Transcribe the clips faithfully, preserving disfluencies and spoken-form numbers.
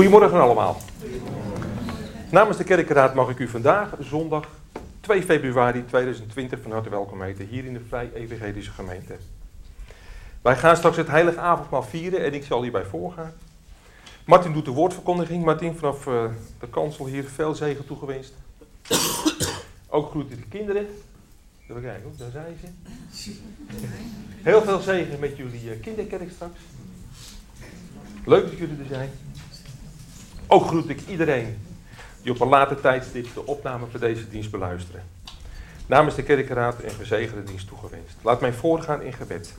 Goedemorgen allemaal. Namens de kerkenraad mag ik u vandaag, zondag twee februari tweeduizend twintig, van harte welkom heten hier in de Vrij Evangelische Gemeente. Wij gaan straks het heilige avondmaal vieren en ik zal hierbij voorgaan. Martin doet de woordverkondiging. Martin, vanaf uh, de kansel hier veel zegen toegewenst. Ook groeten de kinderen. Even kijken hoor, daar zijn ze. Heel veel zegen met jullie uh, kinderkerk straks. Leuk dat jullie er zijn. Ook groet ik iedereen die op een later tijdstip de opname van deze dienst beluisteren. Namens de kerkenraad en gezegende dienst toegewenst. Laat mij voorgaan in gebed.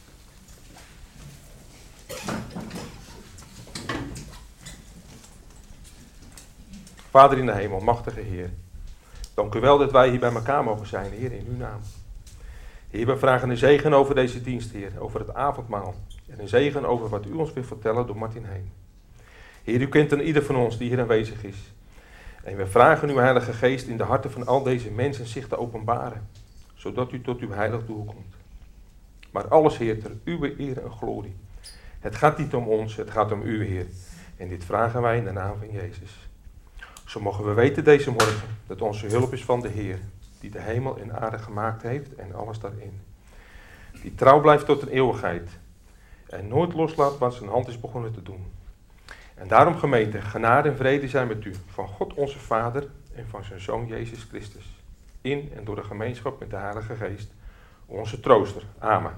Vader in de hemel, machtige Heer. Dank u wel dat wij hier bij elkaar mogen zijn, Heer, in uw naam. Heer, we vragen een zegen over deze dienst, Heer, over het avondmaal. En een zegen over wat u ons wil vertellen door Martin heen. Heer, u kent dan ieder van ons die hier aanwezig is. En we vragen uw Heilige Geest in de harten van al deze mensen zich te openbaren. Zodat u tot uw heilig doel komt. Maar alles, Heer, ter uw eer en glorie. Het gaat niet om ons, het gaat om u, Heer. En dit vragen wij in de naam van Jezus. Zo mogen we weten deze morgen dat onze hulp is van de Heer. Die de hemel en aarde gemaakt heeft en alles daarin. Die trouw blijft tot een eeuwigheid. En nooit loslaat wat zijn hand is begonnen te doen. En daarom, gemeente, genade en vrede zijn met u, van God onze Vader en van zijn Zoon Jezus Christus. In en door de gemeenschap met de Heilige Geest, onze trooster. Amen.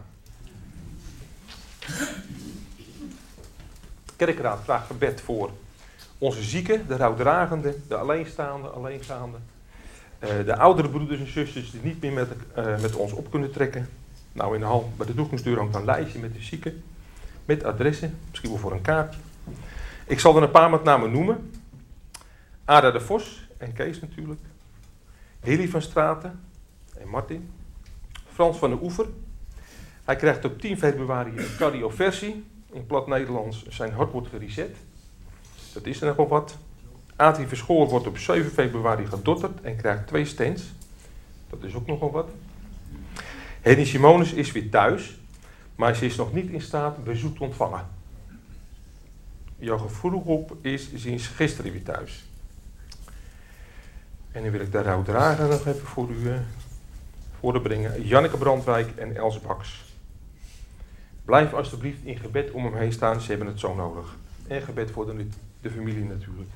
De kerkraad vraagt gebed voor onze zieken, de rouwdragenden, de alleenstaande, alleengaande. Uh, de oudere broeders en zusters die niet meer met, uh, met ons op kunnen trekken. Nou, in de hal bij de toegangsdeur hangt een lijstje met de zieken. Met adressen, misschien wel voor een kaartje. Ik zal er een paar met namen noemen. Ada de Vos en Kees natuurlijk. Hilly van Straten en Martin. Frans van de Oever. Hij krijgt op tien februari een cardioversie. In plat Nederlands, zijn hart wordt gereset. Dat is er nog wel wat. Adrie Verschoor wordt op zeven februari gedotterd en krijgt twee stents. Dat is ook nogal wat. Henny Simonis is weer thuis, maar ze is nog niet in staat bezoek te ontvangen. Jochem Vroegop is sinds gisteren weer thuis. En nu wil ik de rouwdrager nog even voor u uh, voorbrengen. Janneke Brandwijk en Els Baks. Blijf alstublieft in gebed om hem heen staan, ze hebben het zo nodig. En gebed voor de, de familie natuurlijk.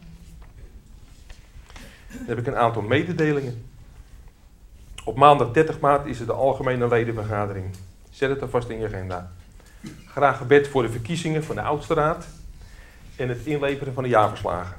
Dan heb ik een aantal mededelingen. Op maandag dertig maart is er de algemene ledenvergadering. Zet het alvast in je agenda. Graag gebed voor de verkiezingen van de oudste raad en het inleveren van de jaarverslagen.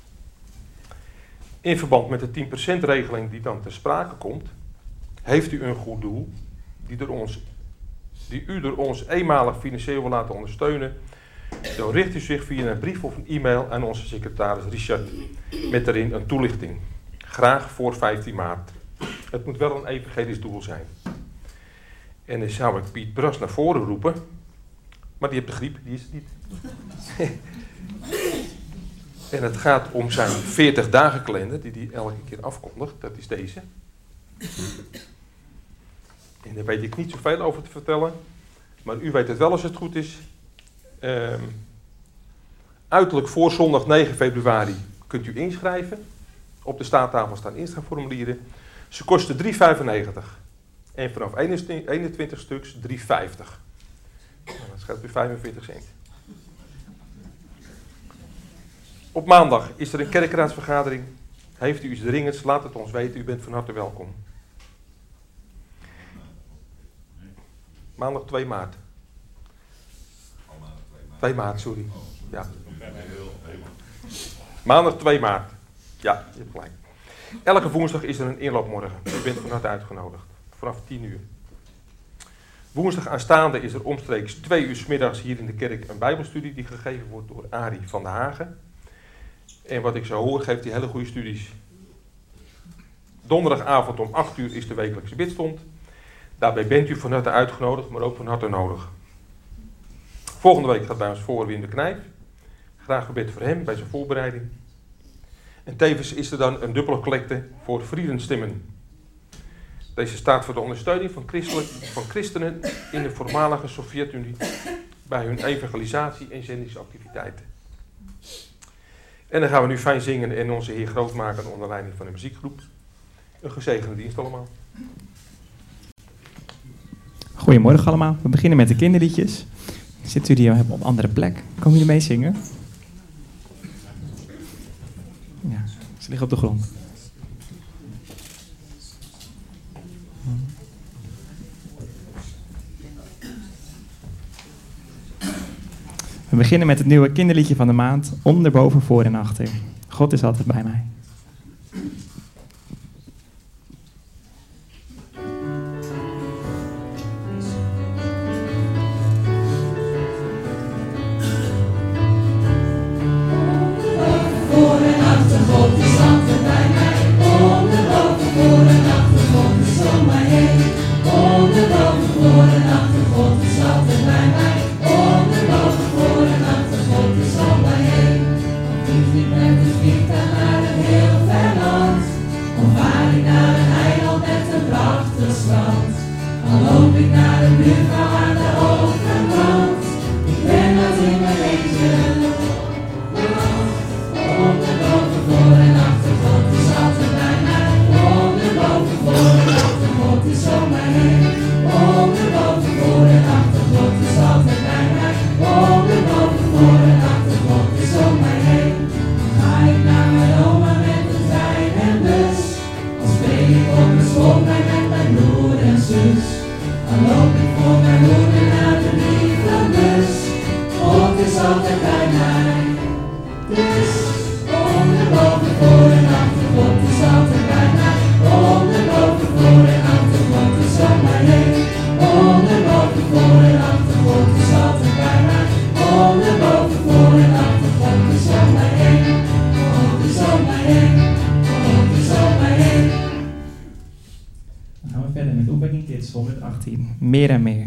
In verband met de tien procent regeling die dan ter sprake komt, heeft u een goed doel die, door ons, die u door ons eenmalig financieel wil laten ondersteunen. Dan richt u zich via een brief of een e-mail aan onze secretaris Richard met daarin een toelichting. Graag voor vijftien maart. Het moet wel een evangelisch doel zijn. En dan zou ik Piet Bras naar voren roepen, maar die heeft de griep, die is het niet. En het gaat om zijn veertig dagen kalender die hij elke keer afkondigt. Dat is deze. En daar weet ik niet zoveel over te vertellen, maar u weet het wel als het goed is. Um, uiterlijk voor zondag negen februari kunt u inschrijven. Op de staattafel staan inschrijfformulieren. Ze kosten drie vijfennegentig. En vanaf eenentwintig stuks drie vijftig. Nou, dat scheelt weer vijfenveertig cent. Op maandag is er een kerkraadsvergadering. Heeft u iets dringends, laat het ons weten. U bent van harte welkom. Maandag twee maart. twee maart, sorry. Ja. Maandag twee maart. Ja, je hebt gelijk. Elke woensdag is er een inloopmorgen. U bent van harte uitgenodigd. Vanaf tien uur. Woensdag aanstaande is er omstreeks twee uur 's middags hier in de kerk een bijbelstudie die gegeven wordt door Arie van der Hagen. En wat ik zo hoor, geeft hij hele goede studies. Donderdagavond om acht uur is de wekelijkse bidstond. Daarbij bent u van harte uitgenodigd, maar ook van harte nodig. Volgende week gaat bij ons voor Wim de Knijp. Graag gebed voor hem bij zijn voorbereiding. En tevens is er dan een dubbele collecte voor Vriendenstimmen. Deze staat voor de ondersteuning van, van christenen in de voormalige Sovjet-Unie bij hun evangelisatie en zendingsactiviteiten. En dan gaan we nu fijn zingen en onze Heer groot maken onder leiding van de muziekgroep. Een gezegende dienst allemaal. Goedemorgen allemaal. We beginnen met de kinderliedjes. Zitten jullie op een andere plek? Komen jullie mee zingen? Ja, ze liggen op de grond. We beginnen met het nieuwe kinderliedje van de maand. Onder, boven, voor en achter. God is altijd bij mij. honderdachttien. Meer en meer.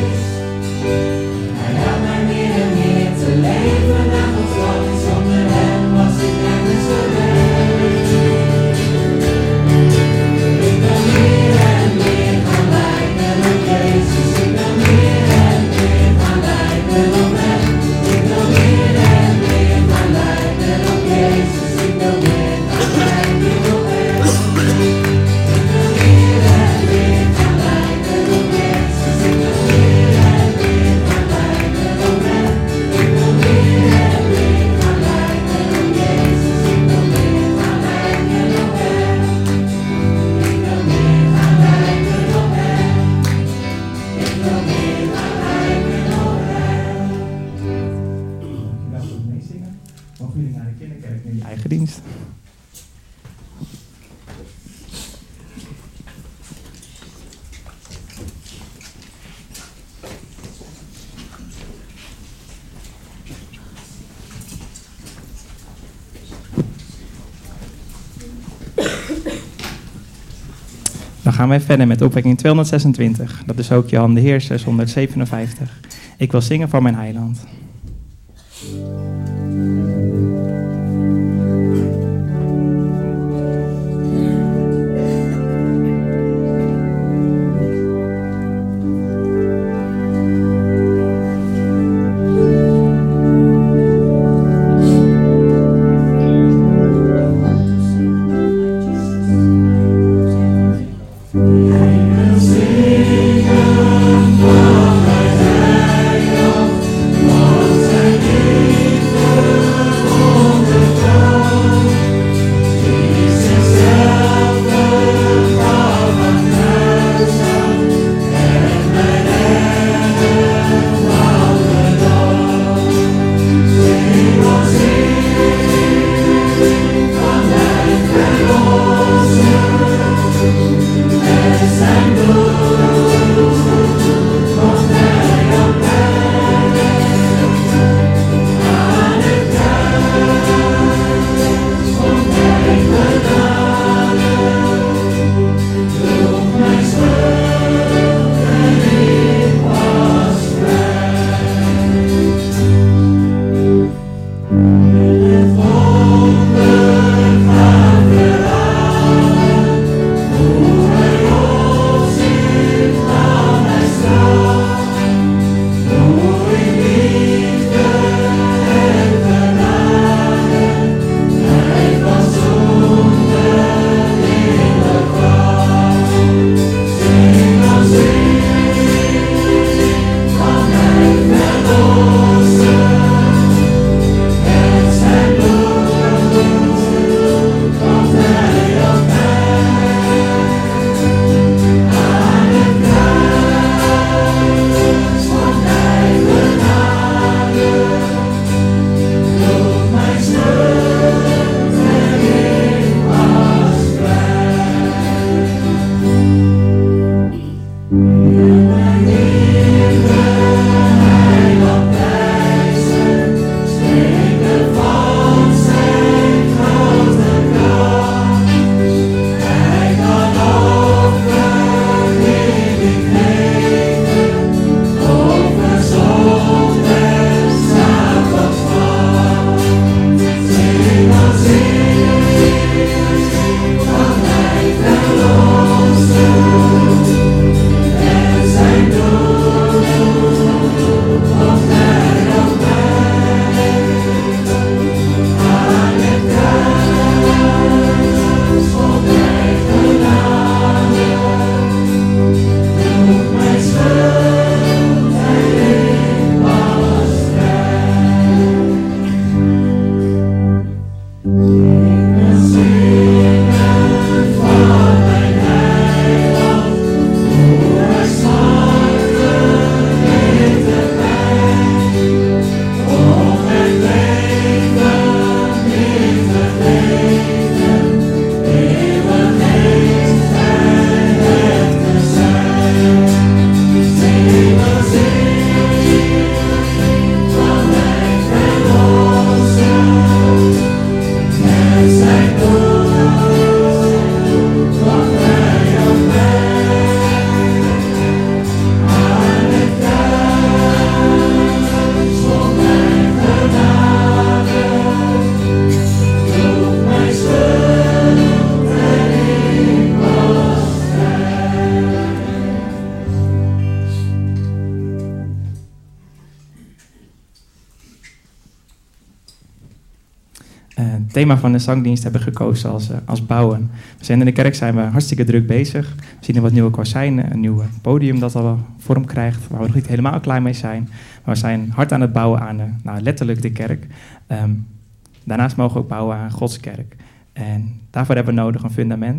Hij laat mij meer en meer te leven naar Gods woord zonder hem. mogen jullie naar de kinderkerk, naar die eigen dienst. Dan gaan wij verder met opwekking tweehonderdzesentwintig. Dat is ook Johan de Heer zeshonderdzevenenvijftig. Ik wil zingen van mijn heiland. het thema van de zangdienst hebben gekozen als, uh, als bouwen. We zijn in de kerk zijn we hartstikke druk bezig. We zien er wat nieuwe kozijnen, een nieuw podium dat al vorm krijgt, waar we nog niet helemaal klaar mee zijn. Maar we zijn hard aan het bouwen aan de, nou, letterlijk de kerk. Um, daarnaast mogen we ook bouwen aan Gods kerk. En daarvoor hebben we nodig een fundament.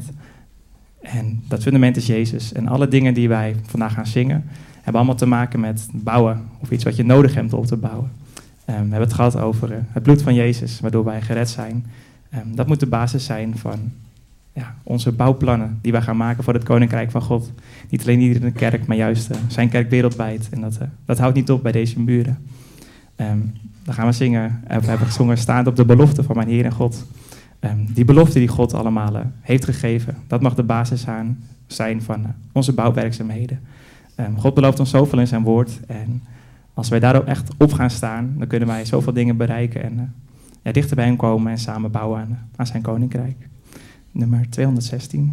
En dat fundament is Jezus. En alle dingen die wij vandaag gaan zingen, hebben allemaal te maken met bouwen. Of iets wat je nodig hebt om te bouwen. we hebben het gehad over uh, het bloed van Jezus, waardoor wij gered zijn. Um, dat moet de basis zijn van ja, onze bouwplannen die wij gaan maken voor het Koninkrijk van God. Niet alleen hier in de kerk, maar juist uh, zijn kerk wereldwijd. En dat, uh, dat houdt niet op bij deze muren. Um, dan gaan we zingen, uh, we hebben gezongen, staand op de belofte van mijn Heer en God. Um, die belofte die God allemaal uh, heeft gegeven, dat mag de basis aan zijn van uh, onze bouwwerkzaamheden. Um, God belooft ons zoveel in zijn woord. En als wij daarop echt op gaan staan, dan kunnen wij zoveel dingen bereiken en uh, ja, dichter bij hem komen en samen bouwen aan, aan zijn koninkrijk. Nummer tweehonderdzestien.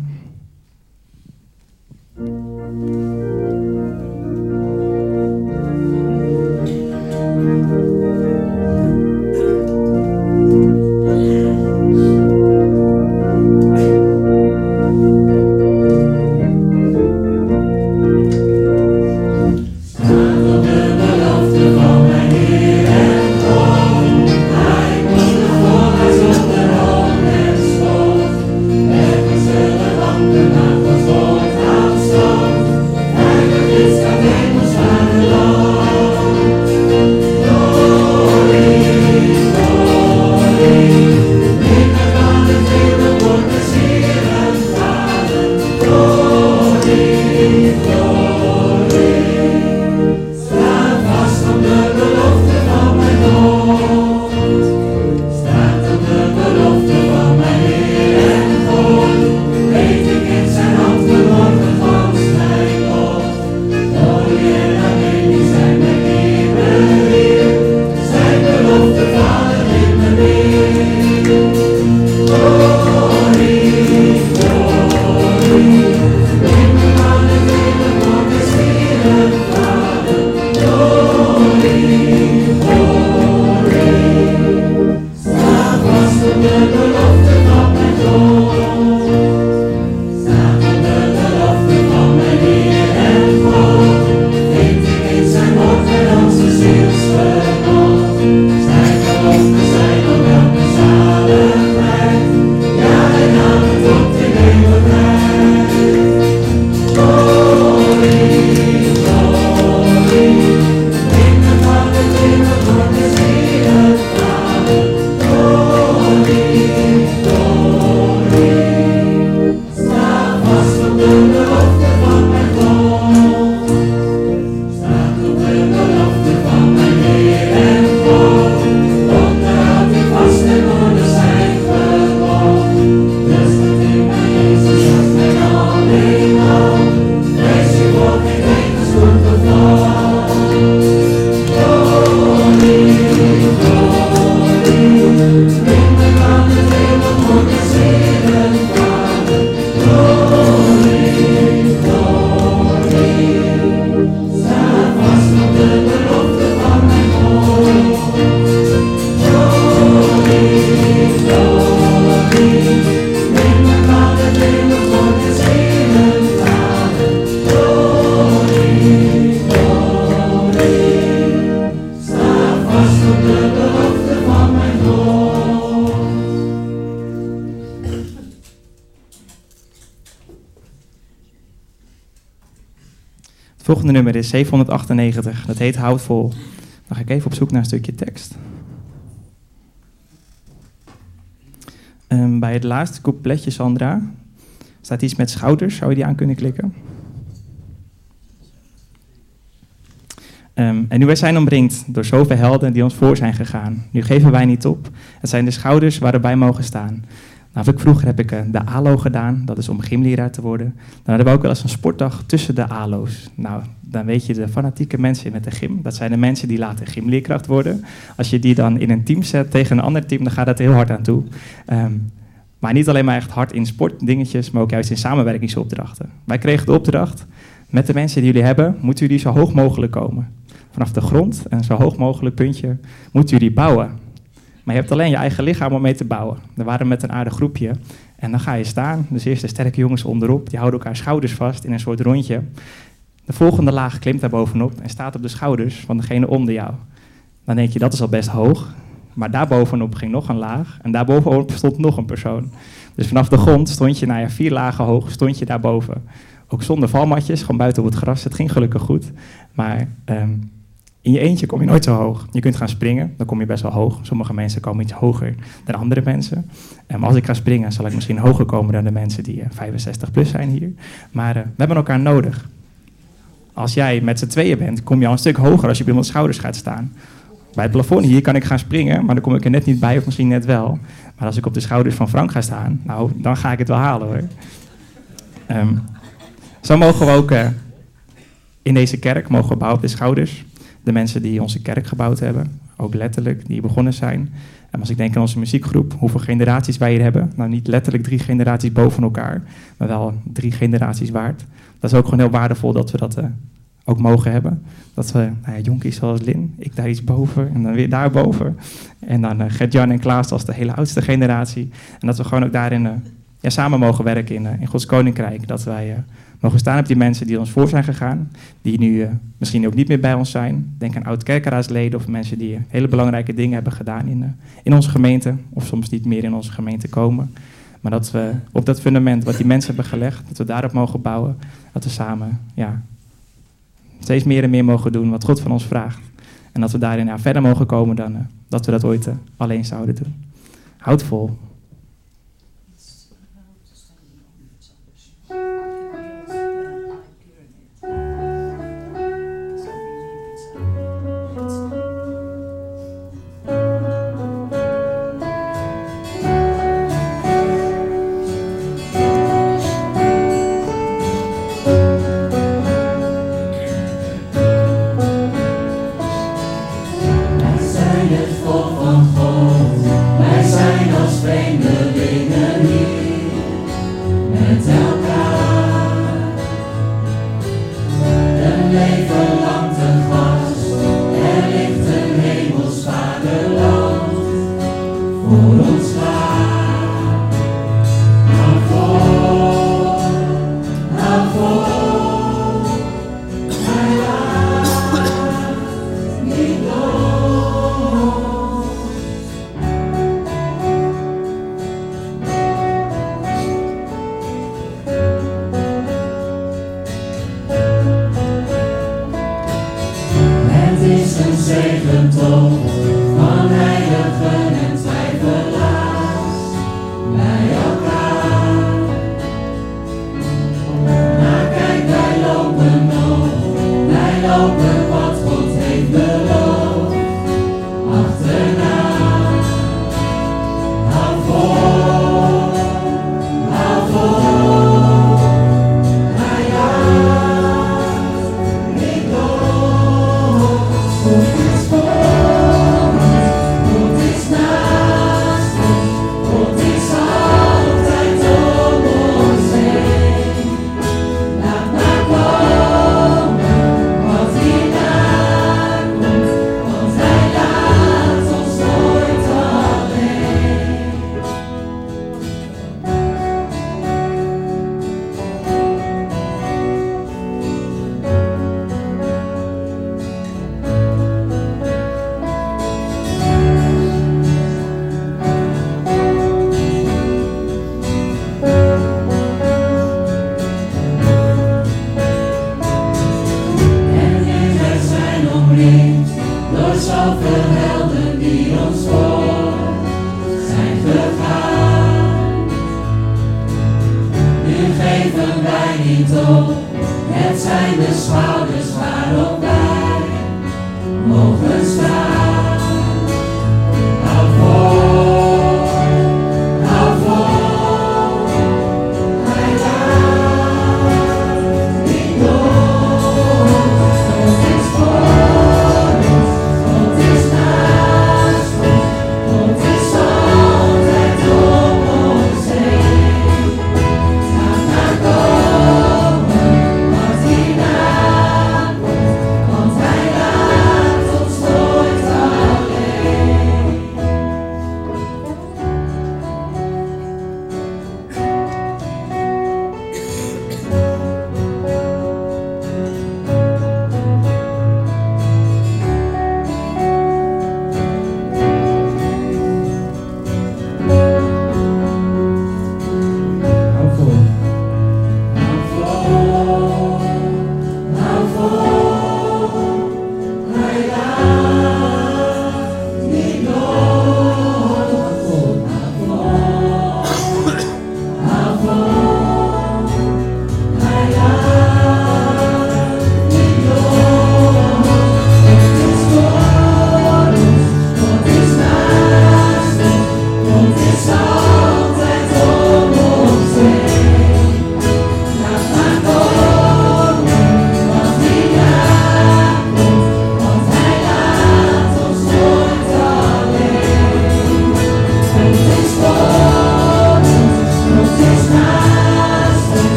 Het volgende nummer is zevenhonderdachtennegentig. Dat heet Houd vol. Dan ga ik even op zoek naar een stukje tekst. Um, bij het laatste coupletje, Sandra, staat iets met schouders. Zou je die aan kunnen klikken? Um, en nu wij zijn omringd door zoveel helden die ons voor zijn gegaan. Nu geven wij niet op. Het zijn de schouders waar we bij mogen staan. Nou, heb ik, vroeger heb ik uh, de A L O gedaan, dat is om gymleraar te worden. Dan hadden we ook wel eens een sportdag tussen de A L O's. Nou, dan weet je, de fanatieke mensen met de gym, dat zijn de mensen die later gymleerkracht worden. Als je die dan in een team zet tegen een ander team, dan gaat dat heel hard aan toe. Um, maar niet alleen maar echt hard in sportdingetjes, maar ook juist in samenwerkingsopdrachten. Wij kregen de opdracht, met de mensen die jullie hebben, moeten jullie zo hoog mogelijk komen. Vanaf de grond, en zo hoog mogelijk puntje, moeten jullie bouwen. Maar je hebt alleen je eigen lichaam om mee te bouwen. We waren met een aardig groepje. En dan ga je staan. Dus eerst de sterke jongens onderop. Die houden elkaar schouders vast in een soort rondje. De volgende laag klimt daar bovenop en staat op de schouders van degene onder jou. Dan denk je, dat is al best hoog. Maar daarbovenop ging nog een laag. En daarbovenop stond nog een persoon. Dus vanaf de grond stond je, nou ja, vier lagen hoog, stond je daarboven. Ook zonder valmatjes, gewoon buiten op het gras. Het ging gelukkig goed. Maar um, In je eentje kom je nooit zo hoog. Je kunt gaan springen, dan kom je best wel hoog. Sommige mensen komen iets hoger dan andere mensen. En maar als ik ga springen, zal ik misschien hoger komen dan de mensen die uh, vijfenzestig plus zijn hier. Maar uh, we hebben elkaar nodig. Als jij met z'n tweeën bent, kom je al een stuk hoger als je op iemands schouders gaat staan. Bij het plafond hier kan ik gaan springen, maar dan kom ik er net niet bij, of misschien net wel. Maar als ik op de schouders van Frank ga staan, nou, dan ga ik het wel halen hoor. Um, zo mogen we ook uh, in deze kerk, mogen we bouwen op de schouders. De mensen die onze kerk gebouwd hebben, ook letterlijk, die begonnen zijn. En als ik denk aan onze muziekgroep, hoeveel generaties wij hier hebben. Nou, niet letterlijk drie generaties boven elkaar, maar wel drie generaties waard. Dat is ook gewoon heel waardevol dat we dat uh, ook mogen hebben. Dat we, nou ja, jonkies zoals Lin, ik daar iets boven en dan weer daarboven. En dan uh, Gert-Jan en Klaas als de hele oudste generatie. En dat we gewoon ook daarin uh, ja, samen mogen werken in, uh, in Gods Koninkrijk. Dat wij uh, mogen staan op die mensen die ons voor zijn gegaan. Die nu uh, misschien ook niet meer bij ons zijn. Denk aan oud-kerkeraadsleden of mensen die uh, hele belangrijke dingen hebben gedaan in, uh, in onze gemeente. Of soms niet meer in onze gemeente komen. Maar dat we op dat fundament wat die mensen hebben gelegd, dat we daarop mogen bouwen. Dat we samen ja, steeds meer en meer mogen doen wat God van ons vraagt. En dat we daarin ja, verder mogen komen dan uh, dat we dat ooit uh, alleen zouden doen. Houd vol. Wij zijn als twee.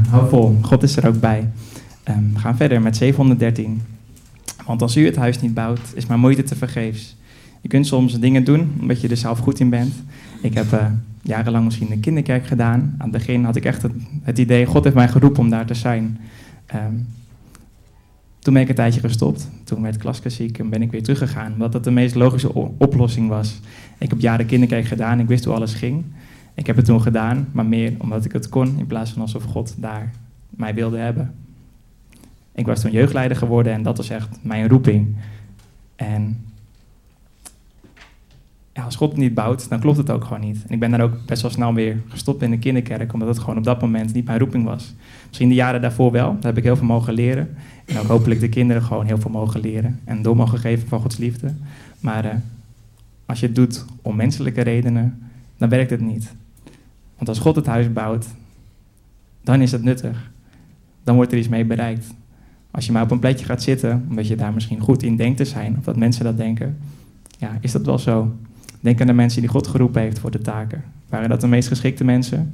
hou vol, God is er ook bij. Um, we gaan verder met zevenhonderddertien. Want als u het huis niet bouwt, is mijn moeite te vergeefs. Je kunt soms dingen doen, omdat je er zelf goed in bent. Ik heb uh, jarenlang misschien een kinderkerk gedaan. Aan het begin had ik echt het, het idee, God heeft mij geroepen om daar te zijn. Um, toen ben ik een tijdje gestopt. Toen werd Klaske ziek en ben ik weer teruggegaan. Omdat dat de meest logische o- oplossing was. Ik heb jaren kinderkerk gedaan, ik wist hoe alles ging. Ik heb het toen gedaan, maar meer omdat ik het kon, in plaats van alsof God daar mij wilde hebben. Ik was toen jeugdleider geworden en dat was echt mijn roeping. En ja, als God het niet bouwt, dan klopt het ook gewoon niet. En ik ben daar ook best wel snel weer gestopt in de kinderkerk, omdat het gewoon op dat moment niet mijn roeping was. Misschien de jaren daarvoor wel, daar heb ik heel veel mogen leren. En ook hopelijk de kinderen gewoon heel veel mogen leren en door mogen geven van Gods liefde. Maar uh, als je het doet om menselijke redenen, dan werkt het niet. Want als God het huis bouwt, dan is het nuttig. Dan wordt er iets mee bereikt. Als je maar op een plekje gaat zitten, omdat je daar misschien goed in denkt te zijn, of dat mensen dat denken, ja, is dat wel zo? Denk aan de mensen die God geroepen heeft voor de taken. Waren dat de meest geschikte mensen?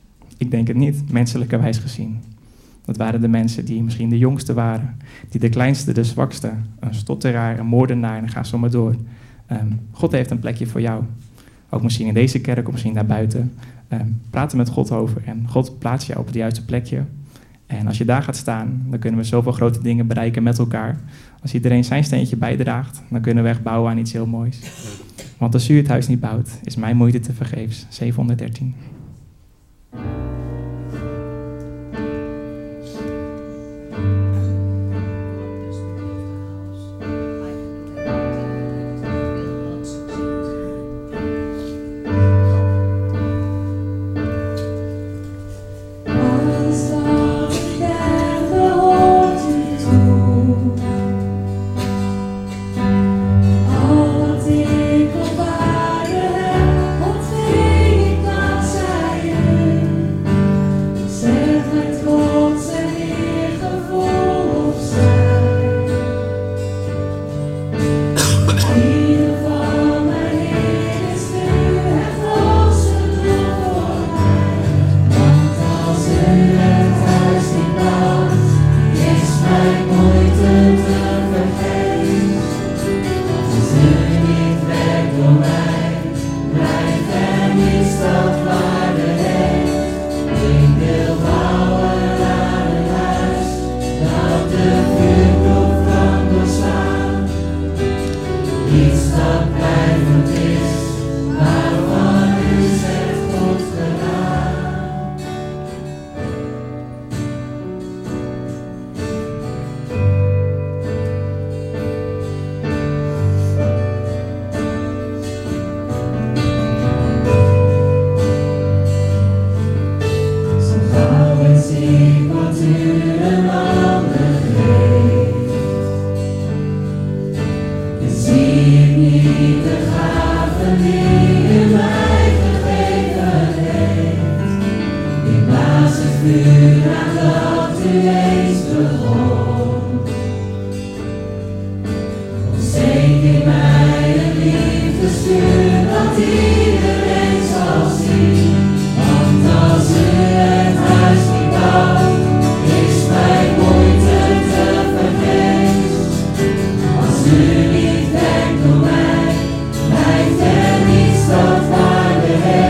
Ik denk het niet, menselijkerwijs gezien. Dat waren de mensen die misschien de jongste waren, die de kleinste, de zwakste, een stotteraar, een moordenaar, en ga zo maar door. Um, God heeft een plekje voor jou. Ook misschien in deze kerk, of misschien daarbuiten. Um, praat er met God over en God plaatst jou op het juiste plekje. En als je daar gaat staan, dan kunnen we zoveel grote dingen bereiken met elkaar. Als iedereen zijn steentje bijdraagt, dan kunnen we echt bouwen aan iets heel moois. Want als u het huis niet bouwt, is mijn moeite te vergeefs. zevenhonderddertien.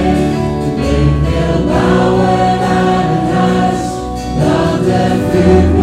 You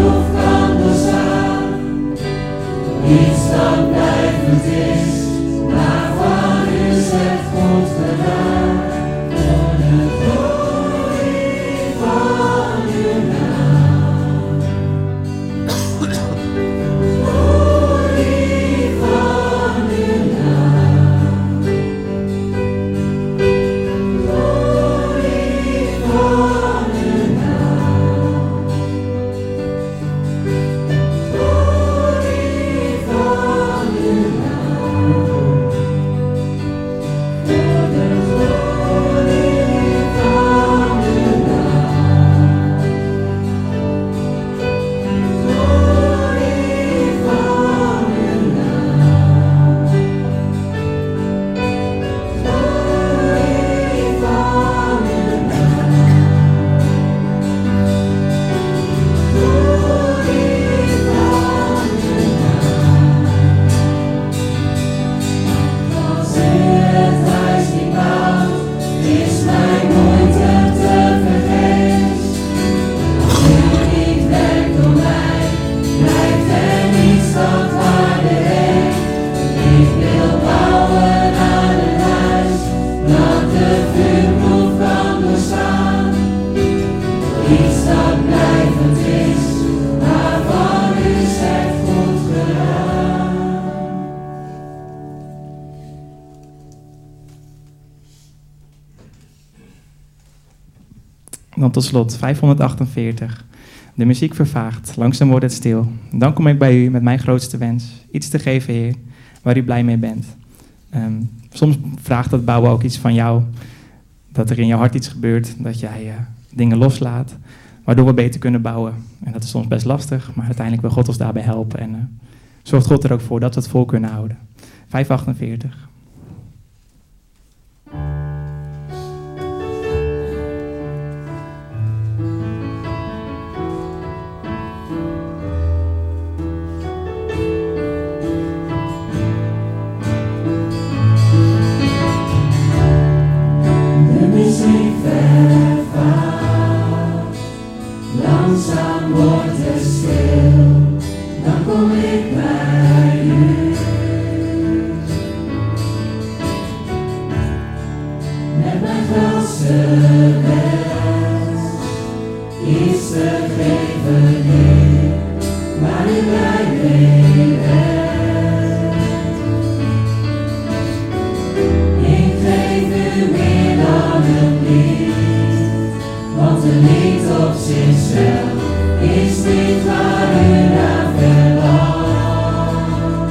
dan tot slot vijfhonderdachtenveertig. De muziek vervaagt, langzaam wordt het stil. Dan kom ik bij u met mijn grootste wens. Iets te geven, Heer, waar u blij mee bent. Um, soms vraagt dat bouwen ook iets van jou. Dat er in je hart iets gebeurt, dat jij uh, dingen loslaat, waardoor we beter kunnen bouwen. En dat is soms best lastig, maar uiteindelijk wil God ons daarbij helpen. En uh, zorgt God er ook voor dat we het vol kunnen houden. vijfhonderdachtenveertig. Langzaam wordt het stil, dan kom ik bij u. Met mijn grootste wens, iets te geven, Heer, waar u blij mee bent. Ik geef u meer dan een lied, want een lied op zichzelf is niet waar u naar verlangt.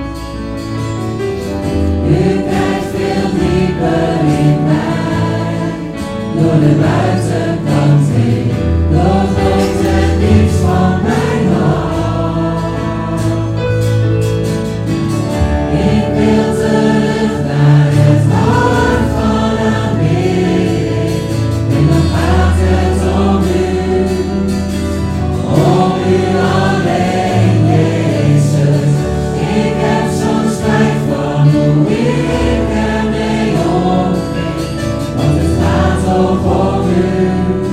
U kijkt veel dieper in mij, door de buitenkant heen, doorgrond het diepst van mijn hart. Ik wil terug naar het hart van aanbidding, en dan gaat het om u, om u alleen, Jezus. Ik heb soms spijt van hoe ik ermee omging, want het gaat ook om u,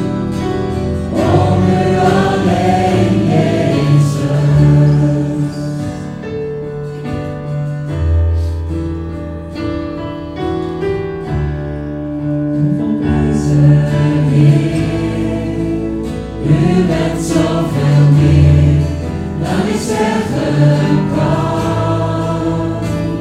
om u alleen, Jezus. Hoeveel prijzen, Heer, u bent zoveel meer dan ik zeggen kan.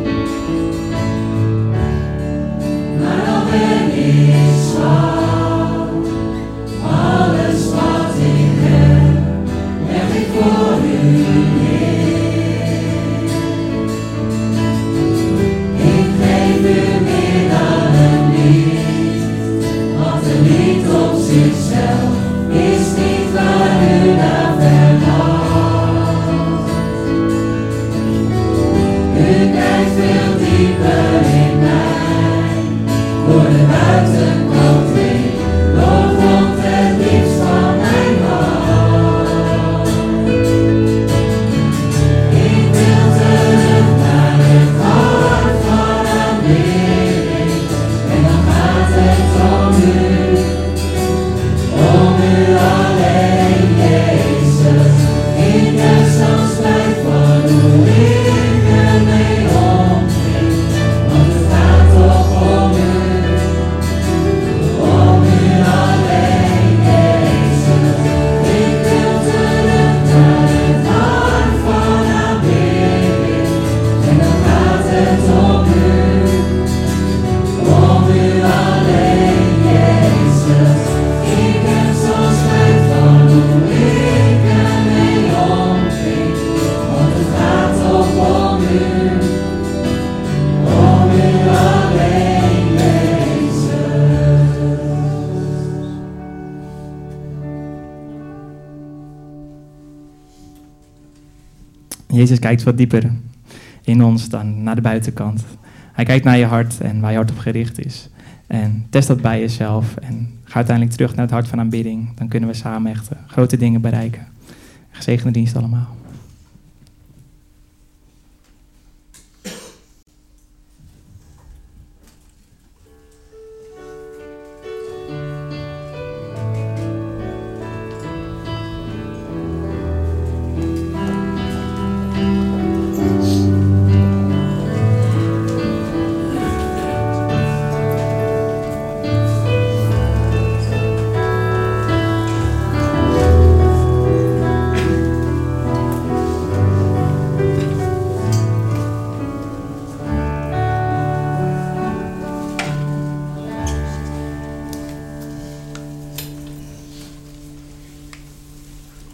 Maar al ben ik zwak, alles wat ik heb, leg ik voor u neer. Ik geef u meer dan een lied, want een lied op zichzelf is niet waar u naar verlangt. U kijkt veel dieper in mij, door de buitenkant heen, doorgrond het diepst van mijn hart. Ik wil terug naar het hart van aanbidding, en dan gaat het om u, om u alleen, Jezus. Ik heb soms spijt van hoe ik ermee omging, want het gaat toch om u, om u alleen, Jezus. Ik wil terug naar het hart van aanbidding, en dan gaat het om u, om u alleen, Jezus. Ik heb soms spijt van hoe ik ermee omging, want het gaat toch om u, om u alleen, Jezus. Jezus kijkt wat dieper in ons dan naar de buitenkant. Hij kijkt naar je hart en waar je hart op gericht is. En test dat bij jezelf en ga uiteindelijk terug naar het hart van aanbidding. Dan kunnen we samen echt uh, grote dingen bereiken. Gezegende dienst allemaal. Ik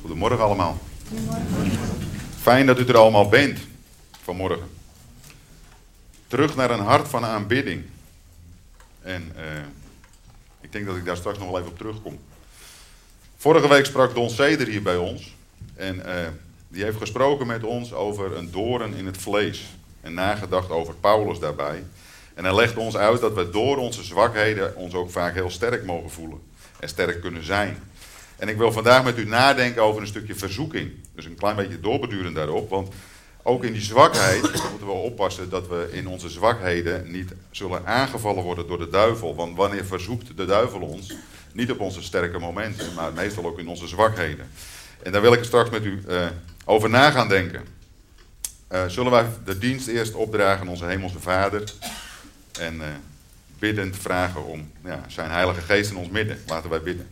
Goedemorgen allemaal. Fijn dat u er allemaal bent vanmorgen. Terug naar een hart van aanbidding. En uh, ik denk dat ik daar straks nog wel even op terugkom. Vorige week sprak Don Seder hier bij ons. En uh, die heeft gesproken met ons over een doorn in het vlees. En nagedacht over Paulus daarbij. En hij legt ons uit dat we door onze zwakheden ons ook vaak heel sterk mogen voelen. En sterk kunnen zijn. En ik wil vandaag met u nadenken over een stukje verzoeking. Dus een klein beetje doorbeduren daarop. Want ook in die zwakheid moeten we oppassen dat we in onze zwakheden niet zullen aangevallen worden door de duivel. Want wanneer verzoekt de duivel ons? Niet op onze sterke momenten, maar meestal ook in onze zwakheden. En daar wil ik straks met u uh, over na gaan denken. Uh, zullen wij de dienst eerst opdragen aan onze hemelse Vader. En uh, biddend vragen om ja, zijn heilige geest in ons midden. Laten wij bidden.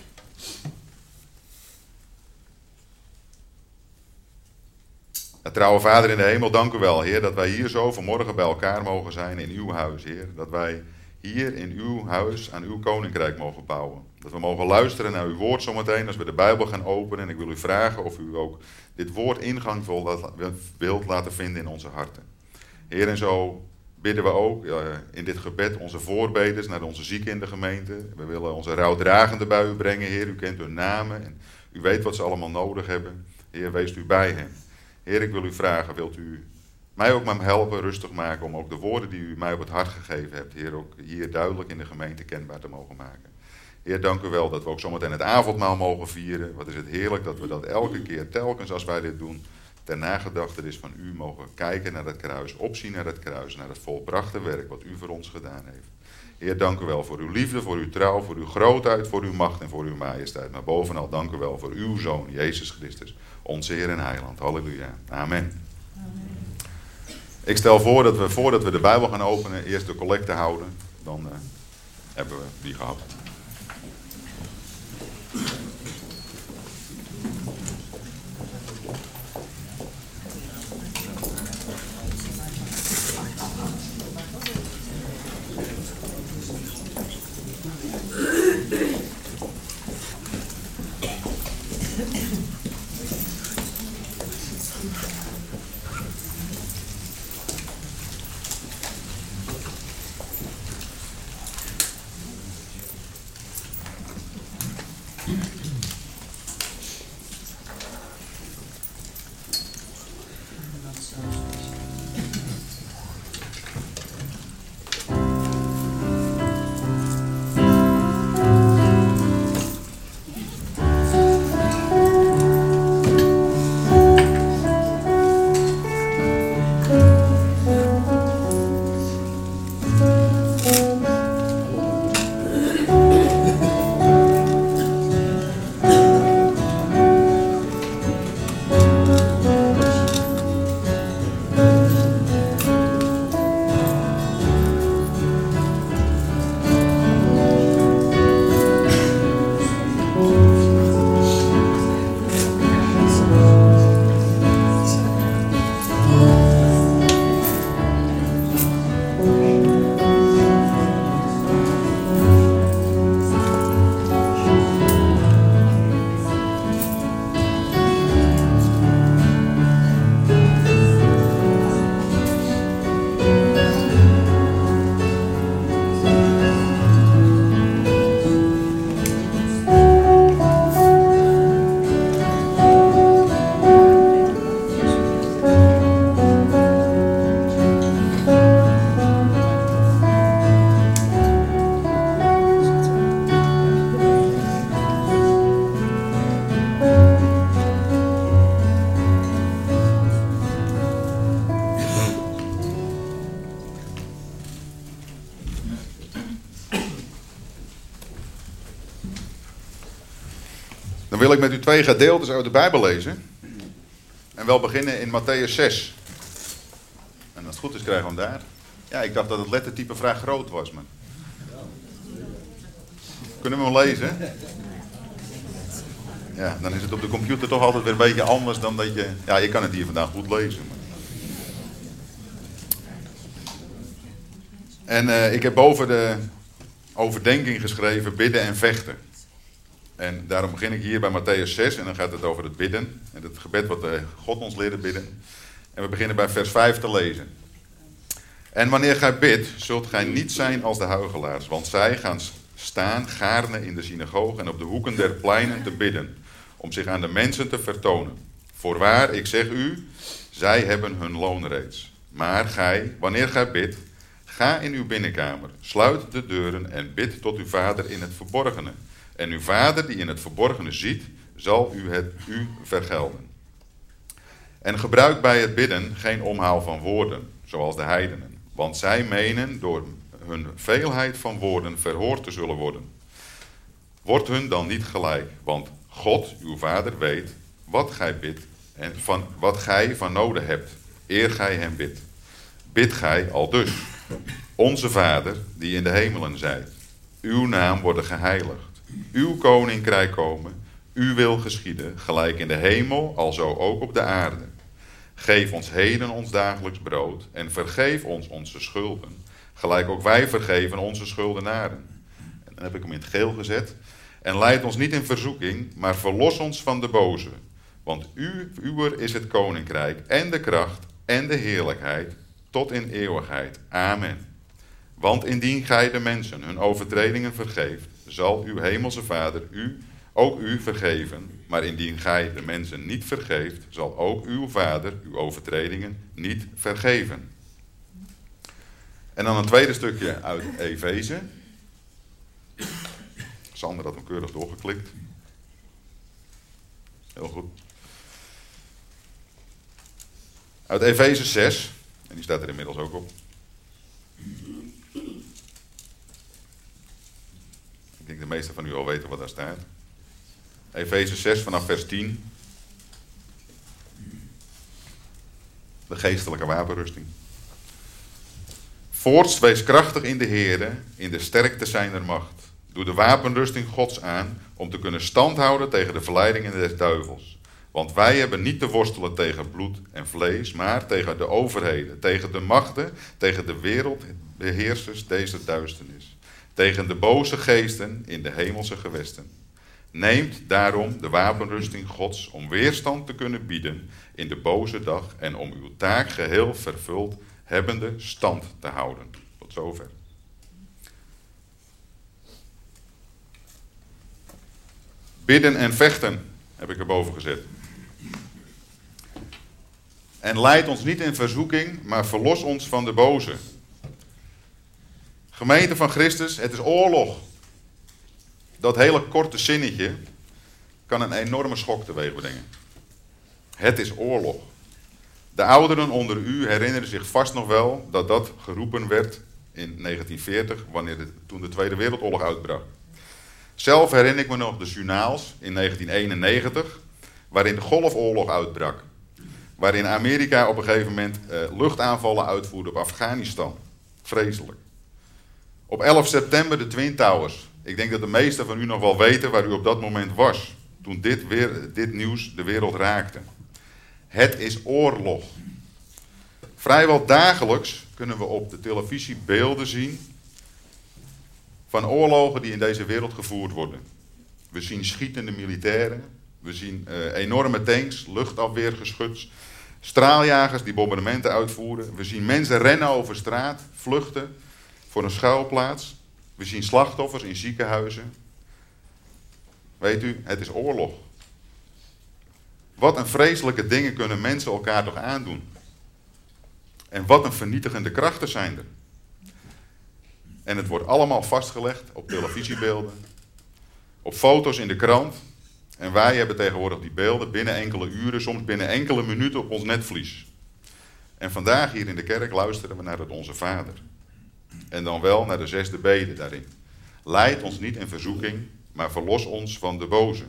Trouwe Vader in de hemel, dank u wel, Heer, dat wij hier zo vanmorgen bij elkaar mogen zijn in uw huis, Heer. Dat wij hier in uw huis aan uw koninkrijk mogen bouwen. Dat we mogen luisteren naar uw woord zometeen als we de Bijbel gaan openen. En ik wil u vragen of u ook dit woord ingang wilt laten vinden in onze harten. Heer, en zo bidden we ook uh, in dit gebed onze voorbeders naar onze zieken in de gemeente. We willen onze rouwdragenden bij u brengen, Heer. U kent hun namen en u weet wat ze allemaal nodig hebben. Heer, wees u bij hen. Heer, ik wil u vragen, wilt u mij ook maar helpen, rustig maken, om ook de woorden die u mij op het hart gegeven hebt, Heer, ook hier duidelijk in de gemeente kenbaar te mogen maken. Heer, dank u wel dat we ook zometeen het avondmaal mogen vieren. Wat is het heerlijk dat we dat elke keer, telkens als wij dit doen, ter nagedachtenis van u mogen kijken naar het kruis, opzien naar het kruis, naar het volbrachte werk wat u voor ons gedaan heeft. Heer, dank u wel voor uw liefde, voor uw trouw, voor uw grootheid, voor uw macht en voor uw majesteit. Maar bovenal dank u wel voor uw Zoon, Jezus Christus, onze Heer en Heiland. Halleluja. Amen. Amen. Ik stel voor dat we, voordat we de Bijbel gaan openen, eerst de collecte houden. Dan uh, hebben we die gehad. Dan wil ik met u twee gedeeltes uit de Bijbel lezen. En wel beginnen in Matthäus zes. En als het goed is krijgen we hem daar. Ja, ik dacht dat het lettertype vrij groot was. Maar... Kunnen we hem lezen? Ja, dan is het op de computer toch altijd weer een beetje anders dan dat je... Ja, je kan het hier vandaag goed lezen. Maar... En uh, ik heb boven de overdenking geschreven bidden en vechten. En daarom begin ik hier bij Matthäus zes en dan gaat het over het bidden. En het gebed wat God ons leerde bidden. En we beginnen bij vers vijf te lezen. En wanneer gij bidt, zult gij niet zijn als de huichelaars, want zij gaan staan gaarne in de synagogen en op de hoeken der pleinen te bidden, om zich aan de mensen te vertonen. Voorwaar, ik zeg u, zij hebben hun loon reeds. Maar gij, wanneer gij bidt, ga in uw binnenkamer, sluit de deuren en bid tot uw vader in het verborgene. En uw vader die in het verborgene ziet, zal u het u vergelden. En gebruik bij het bidden geen omhaal van woorden, zoals de heidenen. Want zij menen door hun veelheid van woorden verhoord te zullen worden. Word hun dan niet gelijk, want God, uw vader, weet wat gij bidt en van wat gij van noden hebt, eer gij hem bidt. Bid gij aldus. Onze Vader, die in de hemelen zijt. Uw naam worden geheiligd. Uw koninkrijk komen. Uw wil geschieden, gelijk in de hemel, alzo ook op de aarde. Geef ons heden ons dagelijks brood en vergeef ons onze schulden, gelijk ook wij vergeven onze schuldenaren. En dan heb ik hem in het geel gezet. En leid ons niet in verzoeking, maar verlos ons van de boze. Want u, uwer is het koninkrijk en de kracht en de heerlijkheid tot in eeuwigheid. Amen. Want indien gij de mensen hun overtredingen vergeeft, zal uw hemelse Vader u, ook u vergeven. Maar indien gij de mensen niet vergeeft, zal ook uw Vader uw overtredingen niet vergeven. En dan een tweede stukje uit Efeze. Sander had hem keurig doorgeklikt. Heel goed. Uit Efeze zes, en die staat er inmiddels ook op. Ik denk de meesten van u al weten wat daar staat. Efeze zes vanaf vers tien. De geestelijke wapenrusting. Voorts wees krachtig in de Heere, in de sterkte zijner macht. Doe de wapenrusting Gods aan, om te kunnen standhouden tegen de verleidingen des duivels. Want wij hebben niet te worstelen tegen bloed en vlees, maar tegen de overheden, tegen de machten, tegen de wereldbeheersers deze duisternis. Tegen de boze geesten in de hemelse gewesten. Neemt daarom de wapenrusting Gods om weerstand te kunnen bieden in de boze dag en om uw taak geheel vervuld hebbende stand te houden. Tot zover. Bidden en vechten heb ik erboven gezet. En leid ons niet in verzoeking, maar verlos ons van de boze. Gemeente van Christus, het is oorlog. Dat hele korte zinnetje kan een enorme schok teweeg brengen. Het is oorlog. De ouderen onder u herinneren zich vast nog wel dat dat geroepen werd in negentien veertig, wanneer de, toen de Tweede Wereldoorlog uitbrak. Zelf herinner ik me nog de journaals in negentien eenennegentig, waarin de Golfoorlog uitbrak. Waarin Amerika op een gegeven moment uh, luchtaanvallen uitvoerde op Afghanistan. Vreselijk. Op elf september de Twin Towers. Ik denk dat de meesten van u nog wel weten waar u op dat moment was, toen dit, weer, dit nieuws de wereld raakte. Het is oorlog. Vrijwel dagelijks kunnen we op de televisie beelden zien van oorlogen die in deze wereld gevoerd worden. We zien schietende militairen, we zien uh, enorme tanks, luchtafweergeschuts, straaljagers die bombardementen uitvoeren. We zien mensen rennen over straat, vluchten voor een schuilplaats. We zien slachtoffers in ziekenhuizen. Weet u, het is oorlog. Wat een vreselijke dingen kunnen mensen elkaar toch aandoen. En wat een vernietigende krachten zijn er. En het wordt allemaal vastgelegd op televisiebeelden, op foto's in de krant. En wij hebben tegenwoordig die beelden binnen enkele uren, soms binnen enkele minuten op ons netvlies. En vandaag hier in de kerk luisteren we naar het Onze Vader. En dan wel naar de zesde bede daarin. Leid ons niet in verzoeking, maar verlos ons van de boze.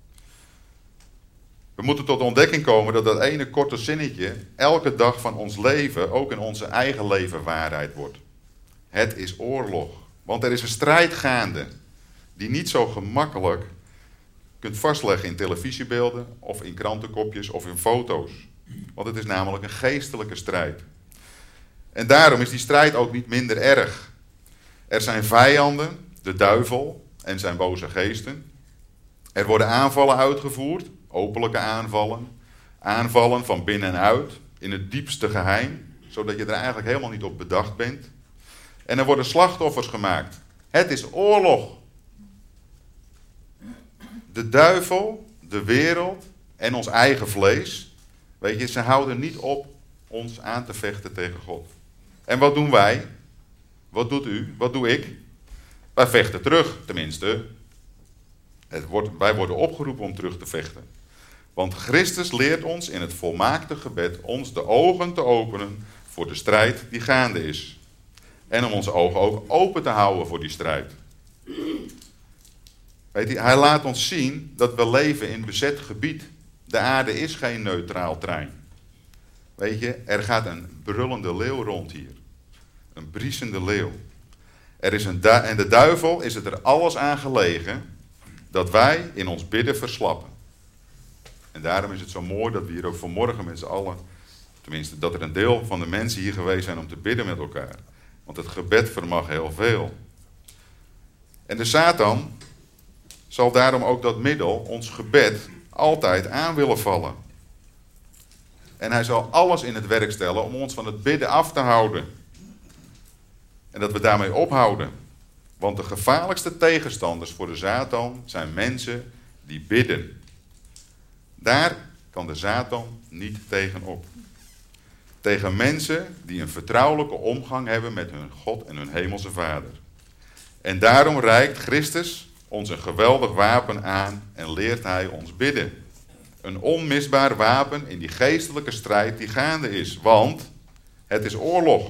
We moeten tot de ontdekking komen dat dat ene korte zinnetje elke dag van ons leven, ook in onze eigen leven, waarheid wordt. Het is oorlog. Want er is een strijd gaande die niet zo gemakkelijk kunt vastleggen in televisiebeelden of in krantenkopjes of in foto's. Want het is namelijk een geestelijke strijd. En daarom is die strijd ook niet minder erg. Er zijn vijanden, de duivel en zijn boze geesten. Er worden aanvallen uitgevoerd, openlijke aanvallen, aanvallen van binnen en uit, in het diepste geheim, zodat je er eigenlijk helemaal niet op bedacht bent. En er worden slachtoffers gemaakt. Het is oorlog. De duivel, de wereld en ons eigen vlees, weet je, ze houden niet op ons aan te vechten tegen God. En wat doen wij? Wat doet u? Wat doe ik? Wij vechten terug, tenminste. Het wordt, wij worden opgeroepen om terug te vechten. Want Christus leert ons in het volmaakte gebed ons de ogen te openen voor de strijd die gaande is. En om onze ogen ook open te houden voor die strijd. Weet je, hij laat ons zien dat we leven in bezet gebied. De aarde is geen neutraal terrein. Weet je, er gaat een brullende leeuw rond hier. Een briesende leeuw. Er is een du- en de duivel is het er alles aan gelegen dat wij in ons bidden verslappen. En daarom is het zo mooi dat we hier ook vanmorgen met z'n allen, tenminste dat er een deel van de mensen hier geweest zijn om te bidden met elkaar. Want het gebed vermag heel veel. En de Satan zal daarom ook dat middel, ons gebed, altijd aan willen vallen. En hij zal alles in het werk stellen om ons van het bidden af te houden. En dat we daarmee ophouden. Want de gevaarlijkste tegenstanders voor de Satan zijn mensen die bidden. Daar kan de Satan niet tegenop. Tegen mensen die een vertrouwelijke omgang hebben met hun God en hun hemelse Vader. En daarom reikt Christus ons een geweldig wapen aan en leert hij ons bidden. Een onmisbaar wapen in die geestelijke strijd die gaande is, want het is oorlog.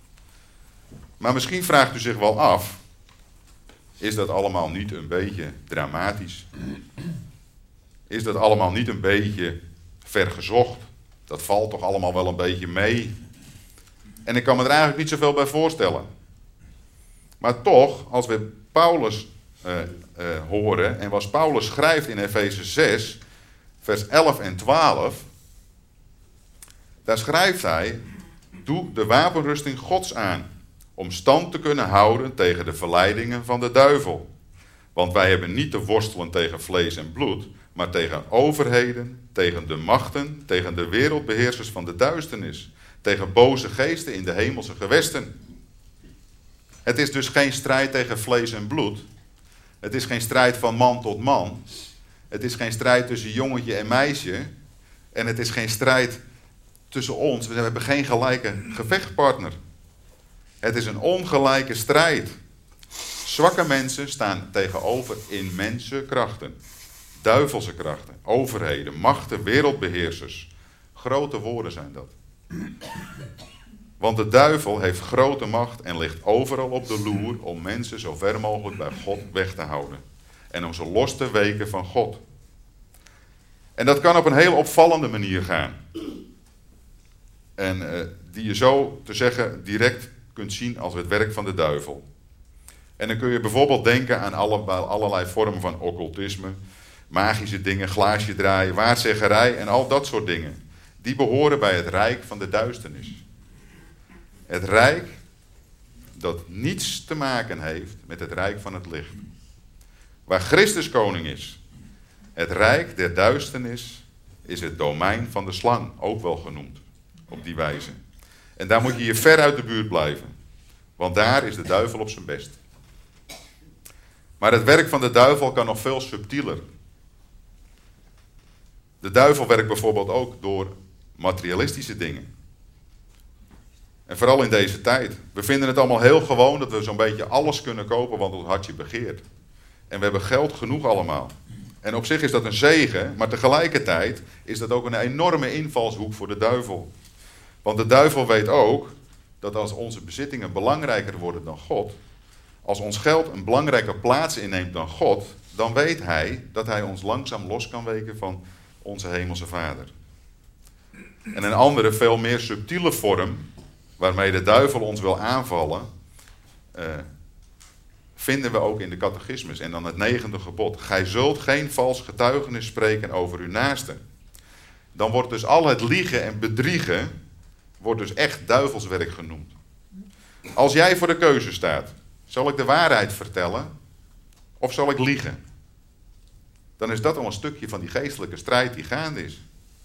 Maar misschien vraagt u zich wel af, is dat allemaal niet een beetje dramatisch? Is dat allemaal niet een beetje vergezocht? Dat valt toch allemaal wel een beetje mee? En ik kan me er eigenlijk niet zoveel bij voorstellen. Maar toch, als we Paulus uh, uh, horen, en wat Paulus schrijft in Efeze zes, vers elf en twaalf, daar schrijft hij, doe de wapenrusting Gods aan, om stand te kunnen houden tegen de verleidingen van de duivel. Want wij hebben niet te worstelen tegen vlees en bloed, maar tegen overheden, tegen de machten, tegen de wereldbeheersers van de duisternis, tegen boze geesten in de hemelse gewesten. Het is dus geen strijd tegen vlees en bloed. Het is geen strijd van man tot man. Het is geen strijd tussen jongetje en meisje. En het is geen strijd tussen ons. We hebben geen gelijke gevechtpartner. Het is een ongelijke strijd. Zwakke mensen staan tegenover immense krachten. Duivelse krachten, overheden, machten, wereldbeheersers. Grote woorden zijn dat. Want de duivel heeft grote macht en ligt overal op de loer om mensen zo ver mogelijk bij God weg te houden. En om ze los te weken van God. En dat kan op een heel opvallende manier gaan. En uh, die je zo te zeggen direct kunt zien als het werk van de duivel. En dan kun je bijvoorbeeld denken aan alle, allerlei vormen van occultisme, magische dingen, glaasje draaien, waarzeggerij en al dat soort dingen. Die behoren bij het rijk van de duisternis. Het rijk dat niets te maken heeft met het rijk van het licht. Waar Christus koning is. Het rijk der duisternis is het domein van de slang, ook wel genoemd. Op die wijze. En daar moet je hier ver uit de buurt blijven. Want daar is de duivel op zijn best. Maar het werk van de duivel kan nog veel subtieler. De duivel werkt bijvoorbeeld ook door materialistische dingen. En vooral in deze tijd. We vinden het allemaal heel gewoon dat we zo'n beetje alles kunnen kopen wat ons hartje begeert. En we hebben geld genoeg allemaal. En op zich is dat een zegen, maar tegelijkertijd is dat ook een enorme invalshoek voor de duivel. Want de duivel weet ook dat als onze bezittingen belangrijker worden dan God, als ons geld een belangrijke plaats inneemt dan God, dan weet hij dat hij ons langzaam los kan weken van onze hemelse Vader. En een andere, veel meer subtiele vorm, waarmee de duivel ons wil aanvallen, uh, vinden we ook in de catechismus. En dan het negende gebod. Gij zult geen vals getuigenis spreken over uw naaste. Dan wordt dus al het liegen en bedriegen, wordt dus echt duivelswerk genoemd. Als jij voor de keuze staat, zal ik de waarheid vertellen of zal ik liegen? dan is dat al een stukje van die geestelijke strijd die gaande is.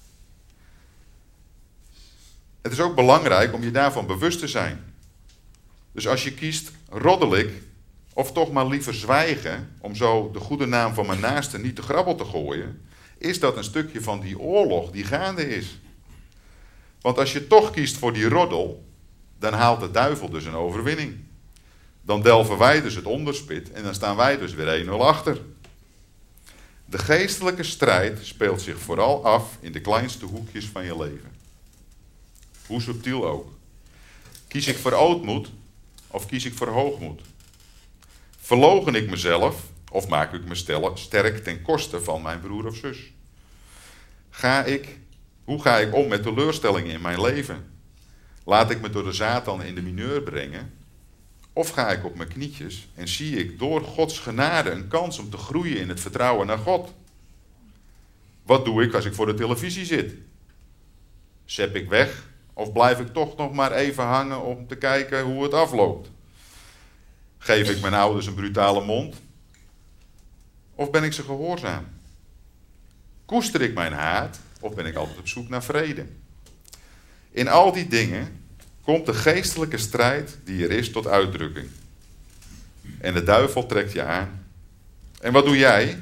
Het is ook belangrijk om je daarvan bewust te zijn. Dus als je kiest, roddel ik, of toch maar liever zwijgen, om zo de goede naam van mijn naaste niet te grabbel te gooien, is dat een stukje van die oorlog die gaande is. Want als je toch kiest voor die roddel, dan haalt de duivel dus een overwinning. Dan delven wij dus het onderspit en dan staan wij dus weer één nul achter. De geestelijke strijd speelt zich vooral af in de kleinste hoekjes van je leven. Hoe subtiel ook. Kies ik voor ootmoed of kies ik voor hoogmoed? Verloochen ik mezelf of maak ik me sterk ten koste van mijn broer of zus? Ga ik, hoe ga ik om met teleurstellingen in mijn leven? Laat ik me door de Satan in de mineur brengen? Of ga ik op mijn knietjes en zie ik door Gods genade een kans om te groeien in het vertrouwen naar God? Wat doe ik als ik voor de televisie zit? Zep ik weg of blijf ik toch nog maar even hangen om te kijken hoe het afloopt? Geef ik mijn ouders een brutale mond? Of ben ik ze gehoorzaam? Koester ik mijn haat of ben ik altijd op zoek naar vrede? In al die dingen komt de geestelijke strijd die er is tot uitdrukking. En de duivel trekt je aan. En wat doe jij?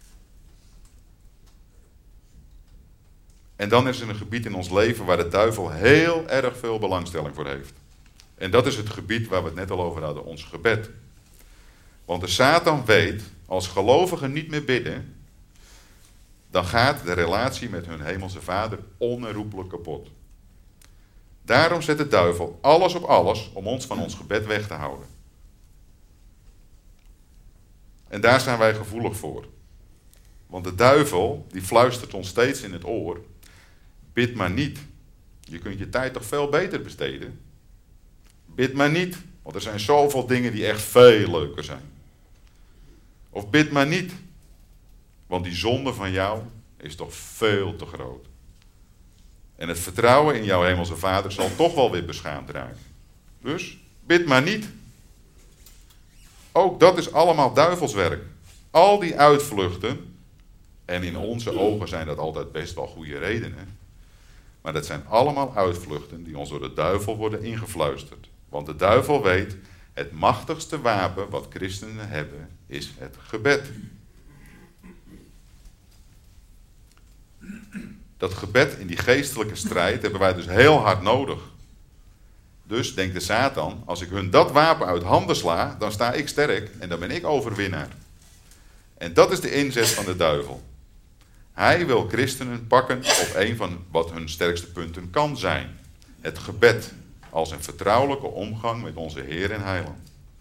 En dan is er een gebied in ons leven waar de duivel heel erg veel belangstelling voor heeft. En dat is het gebied waar we het net al over hadden, ons gebed. Want de Satan weet, als gelovigen niet meer bidden, dan gaat de relatie met hun hemelse Vader onherroepelijk kapot. Daarom zet de duivel alles op alles om ons van ons gebed weg te houden. En daar zijn wij gevoelig voor. Want de duivel, die fluistert ons steeds in het oor, bid maar niet. Je kunt je tijd toch veel beter besteden? Bid maar niet, want er zijn zoveel dingen die echt veel leuker zijn. Of bid maar niet, want die zonde van jou is toch veel te groot. En het vertrouwen in jouw hemelse Vader zal toch wel weer beschaamd raken. Dus bid maar niet. Ook dat is allemaal duivelswerk. Al die uitvluchten, en in onze ogen zijn dat altijd best wel goede redenen, maar dat zijn allemaal uitvluchten die ons door de duivel worden ingefluisterd. Want de duivel weet, het machtigste wapen wat christenen hebben, is het gebed. Dat gebed in die geestelijke strijd hebben wij dus heel hard nodig. Dus denkt de Satan, als ik hun dat wapen uit handen sla, dan sta ik sterk en dan ben ik overwinnaar. En dat is de inzet van de duivel. Hij wil christenen pakken op een van wat hun sterkste punten kan zijn. Het gebed als een vertrouwelijke omgang met onze Heer en Heiland.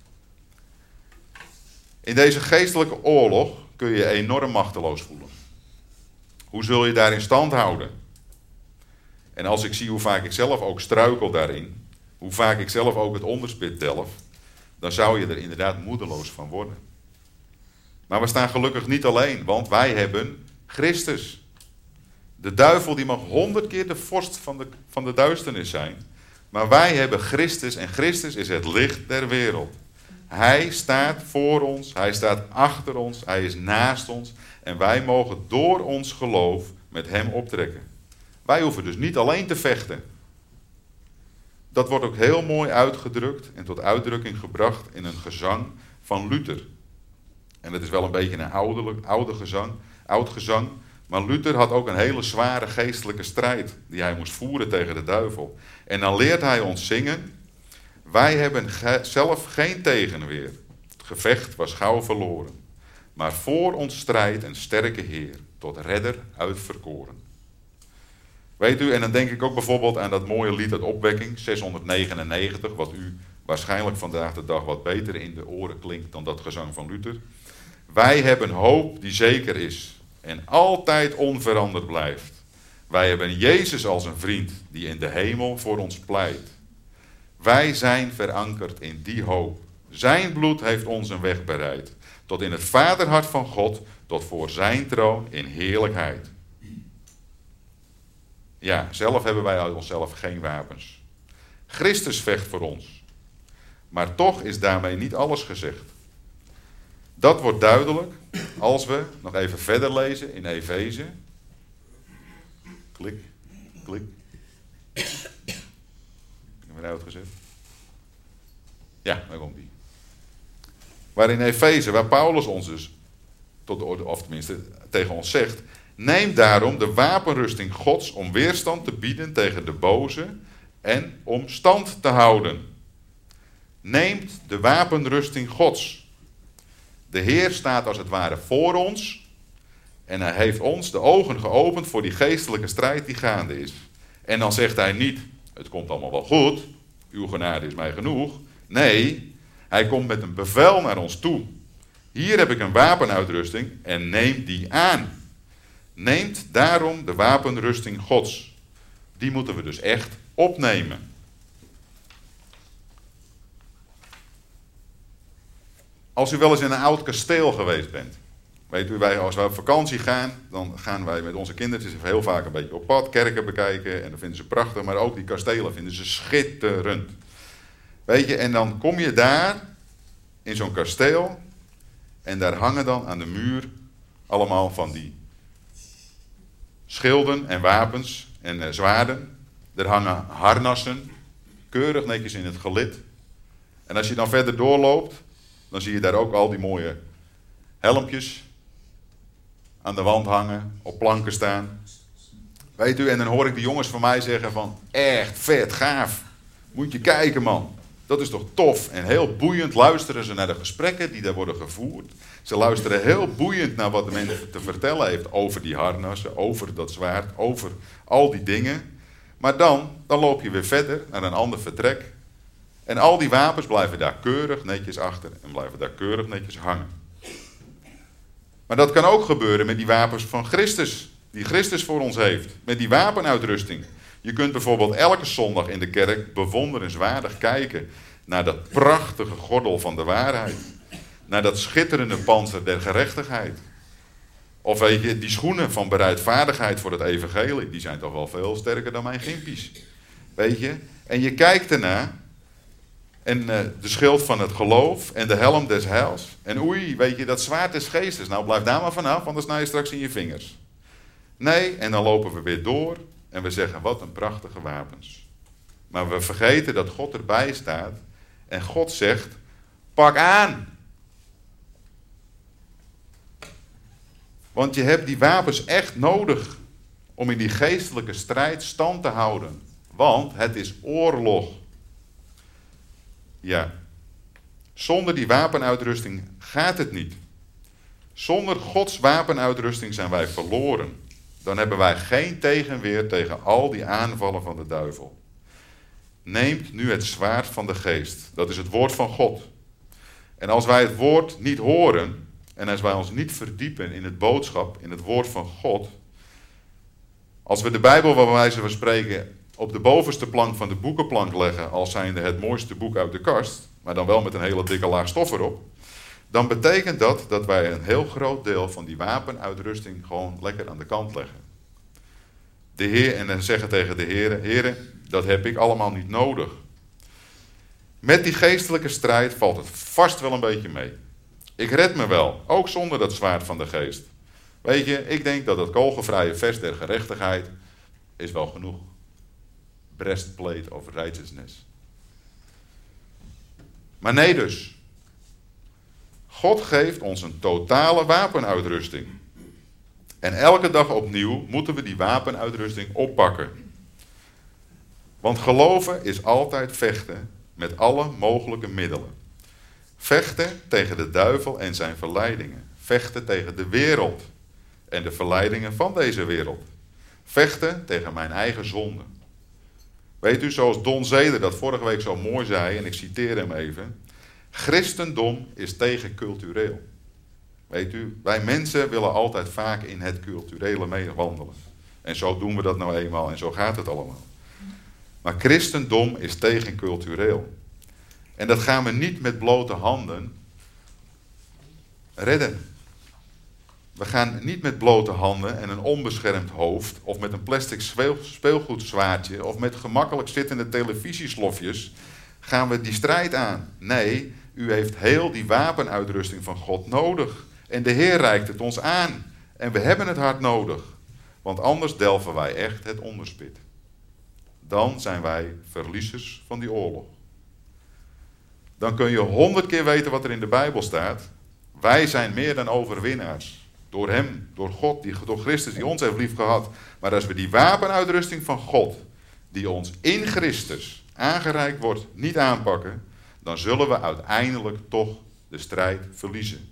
In deze geestelijke oorlog kun je je enorm machteloos voelen. Hoe zul je daarin stand houden? En als ik zie hoe vaak ik zelf ook struikel daarin, hoe vaak ik zelf ook het onderspit delf, dan zou je er inderdaad moedeloos van worden. Maar we staan gelukkig niet alleen, want wij hebben Christus. De duivel die mag honderd keer de vorst van de, van de duisternis zijn, maar wij hebben Christus en Christus is het licht der wereld. Hij staat voor ons, hij staat achter ons, hij is naast ons en wij mogen door ons geloof met hem optrekken. Wij hoeven dus niet alleen te vechten. Dat wordt ook heel mooi uitgedrukt en tot uitdrukking gebracht in een gezang van Luther. En het is wel een beetje een ouderlijk, oude gezang, oud gezang, maar Luther had ook een hele zware geestelijke strijd die hij moest voeren tegen de duivel. En dan leert hij ons zingen, wij hebben ge- zelf geen tegenweer. Het gevecht was gauw verloren. Maar voor ons strijdt een sterke Heer, tot redder uitverkoren. Weet u, en dan denk ik ook bijvoorbeeld aan dat mooie lied uit Opwekking, zeshonderdnegenennegentig, wat u waarschijnlijk vandaag de dag wat beter in de oren klinkt dan dat gezang van Luther. Wij hebben hoop die zeker is en altijd onveranderd blijft. Wij hebben Jezus als een vriend die in de hemel voor ons pleit. Wij zijn verankerd in die hoop. Zijn bloed heeft ons een weg bereid. Tot in het vaderhart van God, tot voor zijn troon in heerlijkheid. Ja, zelf hebben wij uit onszelf geen wapens. Christus vecht voor ons. Maar toch is daarmee niet alles gezegd. Dat wordt duidelijk als we nog even verder lezen in Efeze. Klik, klik. Ik heb hem uitgezet. Ja, daar komt die. Waar in Efeze, waar Paulus ons dus tot de orde, of tenminste tegen ons zegt: neem daarom de wapenrusting Gods om weerstand te bieden tegen de boze en om stand te houden. Neemt de wapenrusting Gods. De Heer staat als het ware voor ons en hij heeft ons de ogen geopend voor die geestelijke strijd die gaande is. En dan zegt hij niet: het komt allemaal wel goed, uw genade is mij genoeg. Nee, hij komt met een bevel naar ons toe. Hier heb ik een wapenuitrusting en neem die aan. Neemt daarom de wapenrusting Gods. Die moeten we dus echt opnemen. Als u wel eens in een oud kasteel geweest bent. Weet u, wij, als wij op vakantie gaan, dan gaan wij met onze kindertjes heel vaak een beetje op pad, kerken bekijken. En dat vinden ze prachtig, maar ook die kastelen vinden ze schitterend. Weet je, en dan kom je daar in zo'n kasteel en daar hangen dan aan de muur allemaal van die schilden en wapens en uh, zwaarden. Er hangen harnassen, keurig netjes in het gelid. En als je dan verder doorloopt, dan zie je daar ook al die mooie helmpjes aan de wand hangen, op planken staan. Weet u, en dan hoor ik de jongens van mij zeggen van, echt vet, gaaf. Moet je kijken, man. Dat is toch tof en heel boeiend luisteren ze naar de gesprekken die daar worden gevoerd. Ze luisteren heel boeiend naar wat de mensen te vertellen heeft over die harnassen, over dat zwaard, over al die dingen. Maar dan, dan loop je weer verder naar een ander vertrek. En al die wapens blijven daar keurig netjes achter en blijven daar keurig netjes hangen. Maar dat kan ook gebeuren met die wapens van Christus, die Christus voor ons heeft. Met die wapenuitrusting. Je kunt bijvoorbeeld elke zondag in de kerk bewonderenswaardig kijken naar dat prachtige gordel van de waarheid. Naar dat schitterende pantser der gerechtigheid. Of weet je, die schoenen van bereidvaardigheid voor het evangelie, die zijn toch wel veel sterker dan mijn gimpies. Weet je, en je kijkt ernaar en uh, de schild van het geloof en de helm des heils. En oei, weet je, dat zwaard des geestes, nou blijf daar maar vanaf, anders snij je straks in je vingers. Nee, en dan lopen we weer door. En we zeggen, wat een prachtige wapens. Maar we vergeten dat God erbij staat. En God zegt, pak aan. Want je hebt die wapens echt nodig. Om in die geestelijke strijd stand te houden. Want het is oorlog. Ja. Zonder die wapenuitrusting gaat het niet. Zonder Gods wapenuitrusting zijn wij verloren. Dan hebben wij geen tegenweer tegen al die aanvallen van de duivel. Neemt nu het zwaard van de geest. Dat is het woord van God. En als wij het woord niet horen, en als wij ons niet verdiepen in het boodschap, in het woord van God. Als we de Bijbel, waar wij van spreken, op de bovenste plank van de boekenplank leggen, als zijnde het mooiste boek uit de kast, maar dan wel met een hele dikke laag stof erop. Dan betekent dat dat wij een heel groot deel van die wapenuitrusting gewoon lekker aan de kant leggen. De Heer, en dan zeggen tegen de Heer, Heer, dat heb ik allemaal niet nodig. Met die geestelijke strijd valt het vast wel een beetje mee. Ik red me wel, ook zonder dat zwaard van de geest. Weet je, ik denk dat het kogelvrije vest der gerechtigheid is wel genoeg. Breastplate of righteousness. Maar nee dus. God geeft ons een totale wapenuitrusting. En elke dag opnieuw moeten we die wapenuitrusting oppakken. Want geloven is altijd vechten met alle mogelijke middelen. Vechten tegen de duivel en zijn verleidingen. Vechten tegen de wereld en de verleidingen van deze wereld. Vechten tegen mijn eigen zonde. Weet u, zoals Don Zeder dat vorige week zo mooi zei, en ik citeer hem even. Christendom is tegencultureel. Weet u, wij mensen willen altijd vaak in het culturele meewandelen. En zo doen we dat nou eenmaal en zo gaat het allemaal. Maar christendom is tegencultureel. En dat gaan we niet met blote handen redden. We gaan niet met blote handen en een onbeschermd hoofd, of met een plastic speelgoedzwaardje, of met gemakkelijk zittende televisieslofjes, gaan we die strijd aan. Nee, u heeft heel die wapenuitrusting van God nodig. En de Heer reikt het ons aan. En we hebben het hard nodig. Want anders delven wij echt het onderspit. Dan zijn wij verliezers van die oorlog. Dan kun je honderd keer weten wat er in de Bijbel staat. Wij zijn meer dan overwinnaars. Door Hem, door God, die, door Christus die ons heeft lief gehad. Maar als we die wapenuitrusting van God, die ons in Christus aangereikt wordt, niet aanpakken, dan zullen we uiteindelijk toch de strijd verliezen.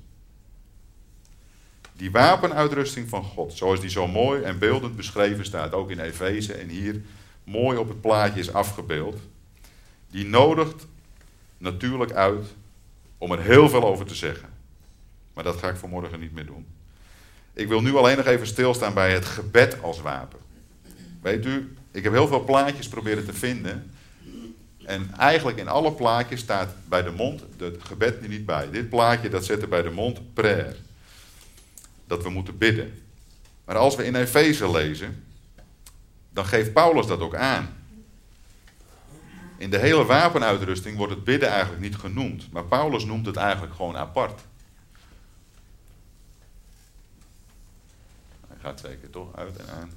Die wapenuitrusting van God, zoals die zo mooi en beeldend beschreven staat, ook in Efeze en hier mooi op het plaatje is afgebeeld, die nodigt natuurlijk uit om er heel veel over te zeggen. Maar dat ga ik vanmorgen niet meer doen. Ik wil nu alleen nog even stilstaan bij het gebed als wapen. Weet u, ik heb heel veel plaatjes proberen te vinden. En eigenlijk in alle plaatjes staat bij de mond het gebed er niet bij. Dit plaatje dat zet er bij de mond prayer. Dat we moeten bidden. Maar als we in Efeze lezen, dan geeft Paulus dat ook aan. In de hele wapenuitrusting wordt het bidden eigenlijk niet genoemd. Maar Paulus noemt het eigenlijk gewoon apart. Hij gaat zeker toch uit en aan.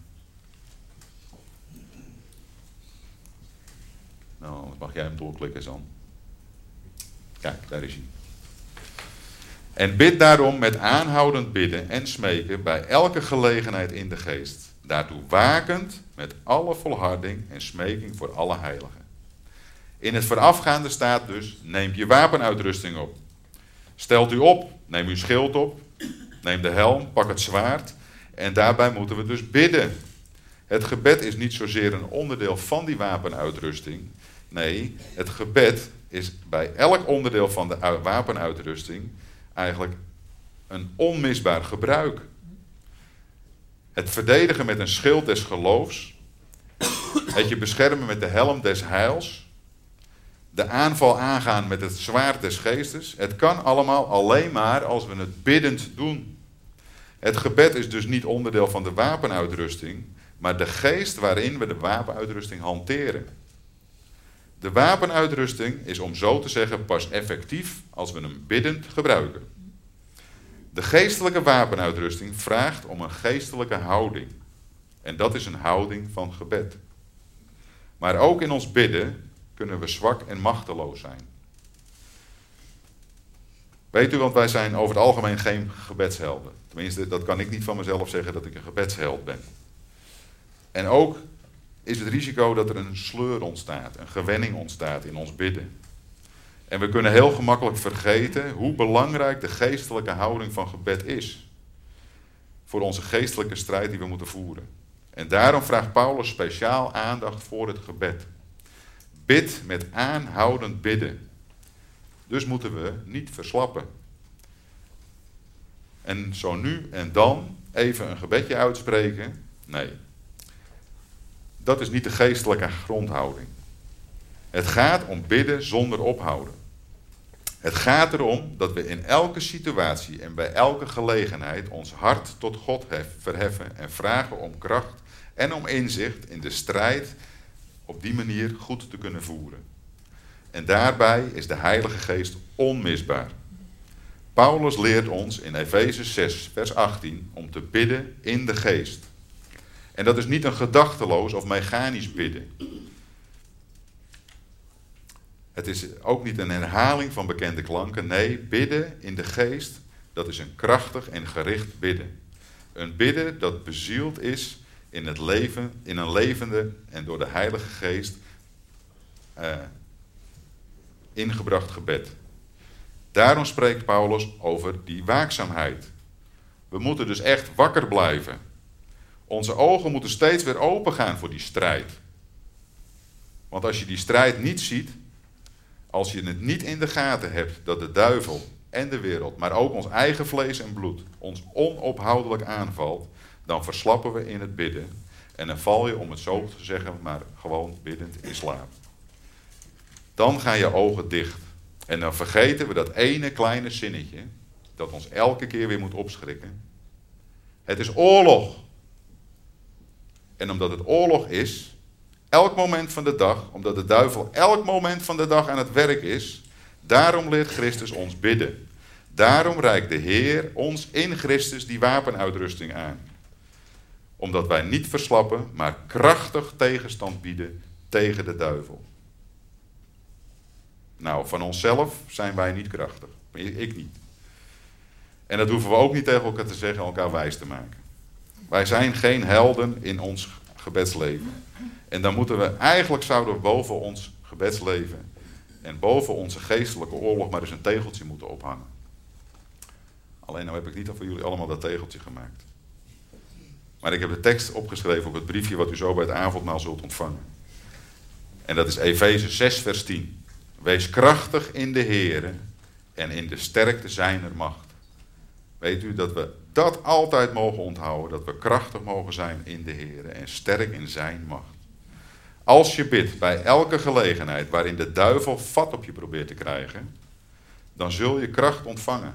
Nou, anders mag jij hem doorklikken, San. Kijk, daar is hij. En bid daarom met aanhoudend bidden en smeken bij elke gelegenheid in de geest. Daartoe wakend met alle volharding en smeking voor alle heiligen. In het voorafgaande staat dus, neem je wapenuitrusting op. Stelt u op, neem uw schild op, neem de helm, pak het zwaard. En daarbij moeten we dus bidden. Het gebed is niet zozeer een onderdeel van die wapenuitrusting. Nee, het gebed is bij elk onderdeel van de wapenuitrusting eigenlijk een onmisbaar gebruik. Het verdedigen met een schild des geloofs, het je beschermen met de helm des heils, de aanval aangaan met het zwaard des geestes, het kan allemaal alleen maar als we het biddend doen. Het gebed is dus niet onderdeel van de wapenuitrusting, maar de geest waarin we de wapenuitrusting hanteren. De wapenuitrusting is, om zo te zeggen, pas effectief als we hem biddend gebruiken. De geestelijke wapenuitrusting vraagt om een geestelijke houding. En dat is een houding van gebed. Maar ook in ons bidden kunnen we zwak en machteloos zijn. Weet u, want wij zijn over het algemeen geen gebedshelden. Tenminste, dat kan ik niet van mezelf zeggen dat ik een gebedsheld ben. En ook is het risico dat er een sleur ontstaat, een gewenning ontstaat in ons bidden. En we kunnen heel gemakkelijk vergeten hoe belangrijk de geestelijke houding van gebed is. Voor onze geestelijke strijd die we moeten voeren. En daarom vraagt Paulus speciaal aandacht voor het gebed. Bid met aanhoudend bidden. Dus moeten we niet verslappen. En zo nu en dan even een gebedje uitspreken? Nee. Dat is niet de geestelijke grondhouding. Het gaat om bidden zonder ophouden. Het gaat erom dat we in elke situatie en bij elke gelegenheid ons hart tot God verheffen en vragen om kracht en om inzicht in de strijd op die manier goed te kunnen voeren. En daarbij is de Heilige Geest onmisbaar. Paulus leert ons in Efeze zes, vers achttien om te bidden in de geest. En dat is niet een gedachteloos of mechanisch bidden. Het is ook niet een herhaling van bekende klanken. Nee, bidden in de geest, dat is een krachtig en gericht bidden. Een bidden dat bezield is in het leven, in een levende en door de Heilige Geest uh, ingebracht gebed. Daarom spreekt Paulus over die waakzaamheid. We moeten dus echt wakker blijven. Onze ogen moeten steeds weer open gaan voor die strijd. Want als je die strijd niet ziet, als je het niet in de gaten hebt dat de duivel en de wereld, maar ook ons eigen vlees en bloed, ons onophoudelijk aanvalt, dan verslappen we in het bidden. En dan val je, om het zo te zeggen, maar gewoon biddend in slaap. Dan gaan je ogen dicht. En dan vergeten we dat ene kleine zinnetje, dat ons elke keer weer moet opschrikken. Het is oorlog. En omdat het oorlog is, elk moment van de dag, omdat de duivel elk moment van de dag aan het werk is, daarom leert Christus ons bidden. Daarom reikt de Heer ons in Christus die wapenuitrusting aan. Omdat wij niet verslappen, maar krachtig tegenstand bieden tegen de duivel. Nou, van onszelf zijn wij niet krachtig. Ik niet. En dat hoeven we ook niet tegen elkaar te zeggen en elkaar wijs te maken. Wij zijn geen helden in ons gebedsleven. En dan moeten we, eigenlijk zouden we boven ons gebedsleven en boven onze geestelijke oorlog maar eens een tegeltje moeten ophangen. Alleen nou heb ik niet voor jullie allemaal dat tegeltje gemaakt. Maar ik heb de tekst opgeschreven op het briefje wat u zo bij het avondmaal zult ontvangen. En dat is Efeze zes vers tien. Wees krachtig in de Here en in de sterkte zijner macht. Weet u dat we dat altijd mogen onthouden, dat we krachtig mogen zijn in de Here en sterk in zijn macht. Als je bidt bij elke gelegenheid waarin de duivel vat op je probeert te krijgen, dan zul je kracht ontvangen.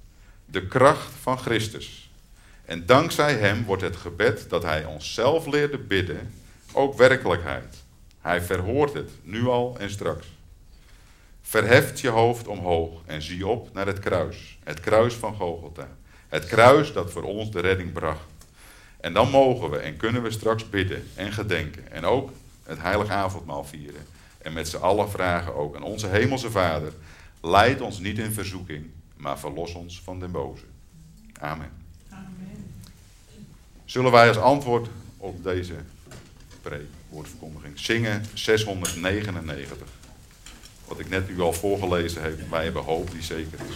De kracht van Christus. En dankzij hem wordt het gebed dat hij onszelf leerde bidden ook werkelijkheid. Hij verhoort het, nu al en straks. Verheft je hoofd omhoog en zie op naar het kruis. Het kruis van Golgotha. Het kruis dat voor ons de redding bracht. En dan mogen we en kunnen we straks bidden en gedenken. En ook het heilige avondmaal vieren. En met z'n allen vragen ook aan onze hemelse Vader. Leid ons niet in verzoeking, maar verlos ons van den boze. Amen. Amen. Zullen wij als antwoord op deze preek, woordverkondiging, zingen zeshonderdnegenennegentig. Wat ik net u al voorgelezen heb. Wij hebben hoop die zeker is.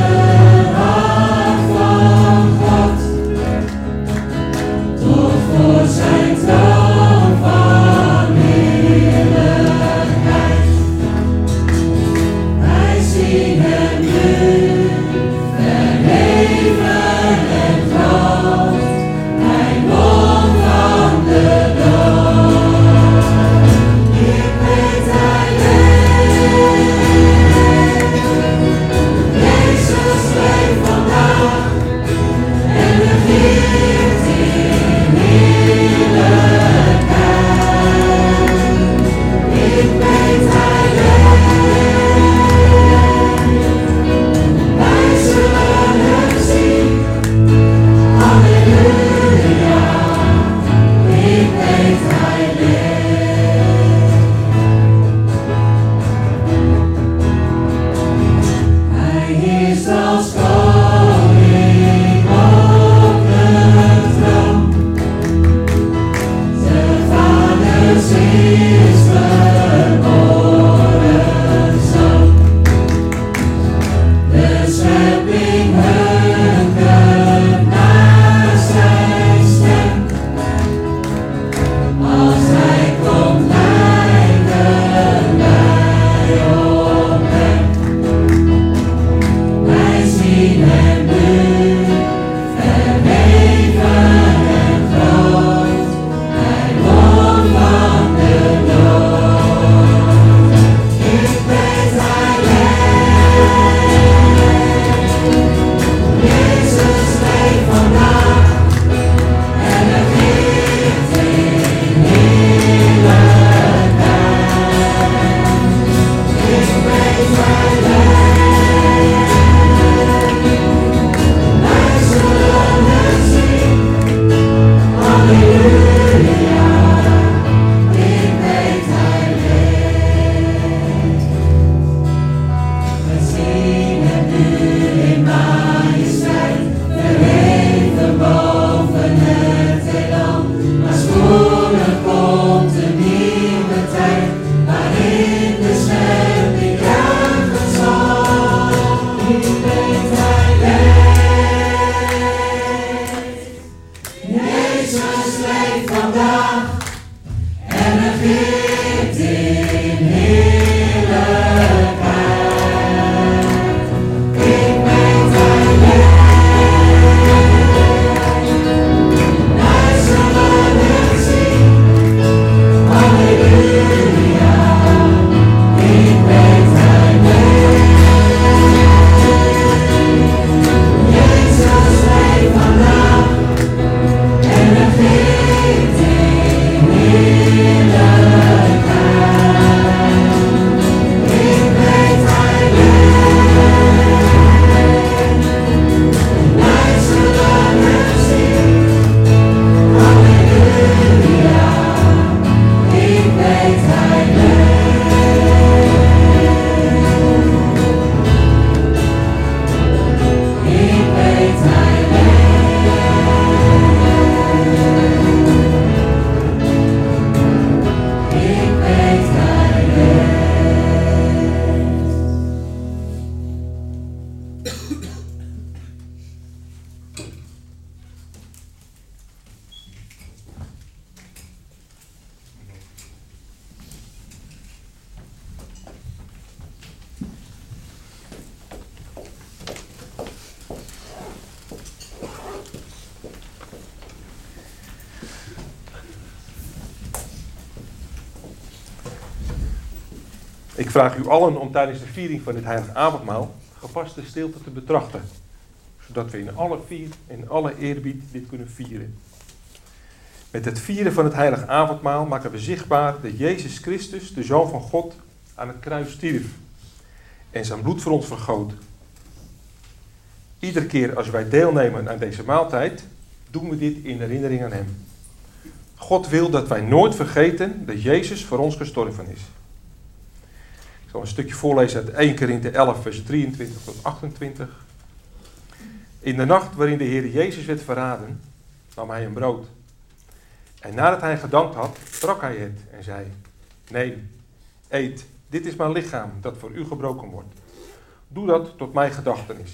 Tot vandaag en regeert in heerlijkheid. Ik weet hij leeft, wij zullen het zien. Halleluja, ik weet hij leeft. Jezus leeft vandaag en regeert in heerlijkheid. Ik weet hij leeft, wij zullen hem zien. Halleluja, ik weet hij leeft. Ik weet hij leeft. Ik weet hij Ik vraag u allen om tijdens de viering van dit heilige avondmaal gepaste stilte te betrachten, zodat we in alle vier, in alle eerbied dit kunnen vieren. Met het vieren van het heilige avondmaal maken we zichtbaar dat Jezus Christus, de Zoon van God, aan het kruis stierf en zijn bloed voor ons vergoot. Iedere keer als wij deelnemen aan deze maaltijd, doen we dit in herinnering aan hem. God wil dat wij nooit vergeten dat Jezus voor ons gestorven is. Ik zal een stukje voorlezen uit Eerste Korinthe elf, vers drieëntwintig tot achtentwintig. In de nacht waarin de Heer Jezus werd verraden, nam hij een brood. En nadat hij gedankt had, brak hij het en zei: Neem, eet, dit is mijn lichaam dat voor u gebroken wordt. Doe dat tot mijn gedachtenis.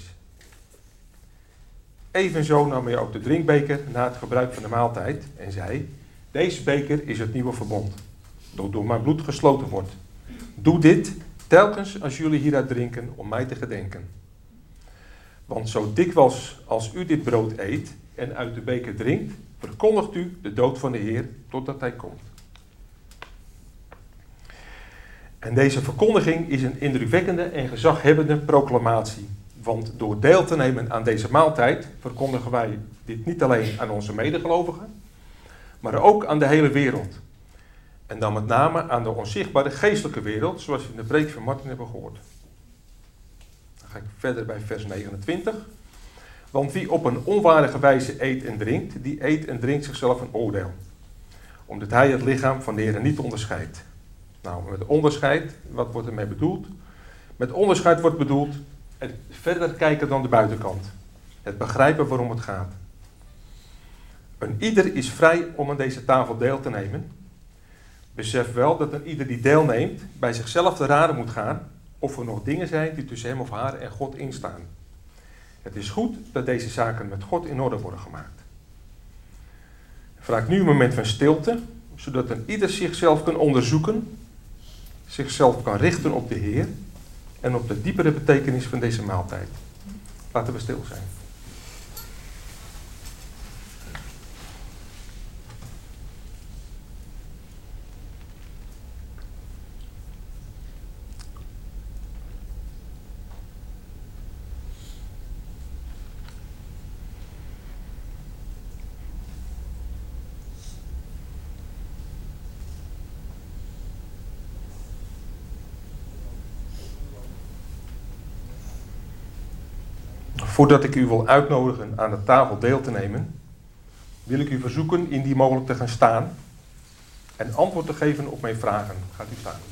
Evenzo nam hij ook de drinkbeker na het gebruik van de maaltijd en zei: Deze beker is het nieuwe verbond, dat door mijn bloed gesloten wordt. Doe dit telkens als jullie hieruit drinken om mij te gedenken. Want zo dikwijls als u dit brood eet en uit de beker drinkt, verkondigt u de dood van de Heer totdat hij komt. En deze verkondiging is een indrukwekkende en gezaghebbende proclamatie. Want door deel te nemen aan deze maaltijd verkondigen wij dit niet alleen aan onze medegelovigen, maar ook aan de hele wereld. En dan met name aan de onzichtbare geestelijke wereld, zoals we in de preek van Martin hebben gehoord. Dan ga ik verder bij vers negenentwintig. Want wie op een onwaardige wijze eet en drinkt, die eet en drinkt zichzelf een oordeel. Omdat hij het lichaam van de Heer niet onderscheidt. Nou, met onderscheid, wat wordt ermee bedoeld? Met onderscheid wordt bedoeld het verder kijken dan de buitenkant. Het begrijpen waarom het gaat. Een ieder is vrij om aan deze tafel deel te nemen. Besef wel dat een ieder die deelneemt bij zichzelf te raden moet gaan of er nog dingen zijn die tussen hem of haar en God instaan. Het is goed dat deze zaken met God in orde worden gemaakt. Vraag nu een moment van stilte, zodat een ieder zichzelf kan onderzoeken, zichzelf kan richten op de Heer en op de diepere betekenis van deze maaltijd. Laten we stil zijn. Voordat ik u wil uitnodigen aan de tafel deel te nemen, wil ik u verzoeken indien mogelijk te gaan staan en antwoord te geven op mijn vragen. Gaat u staan.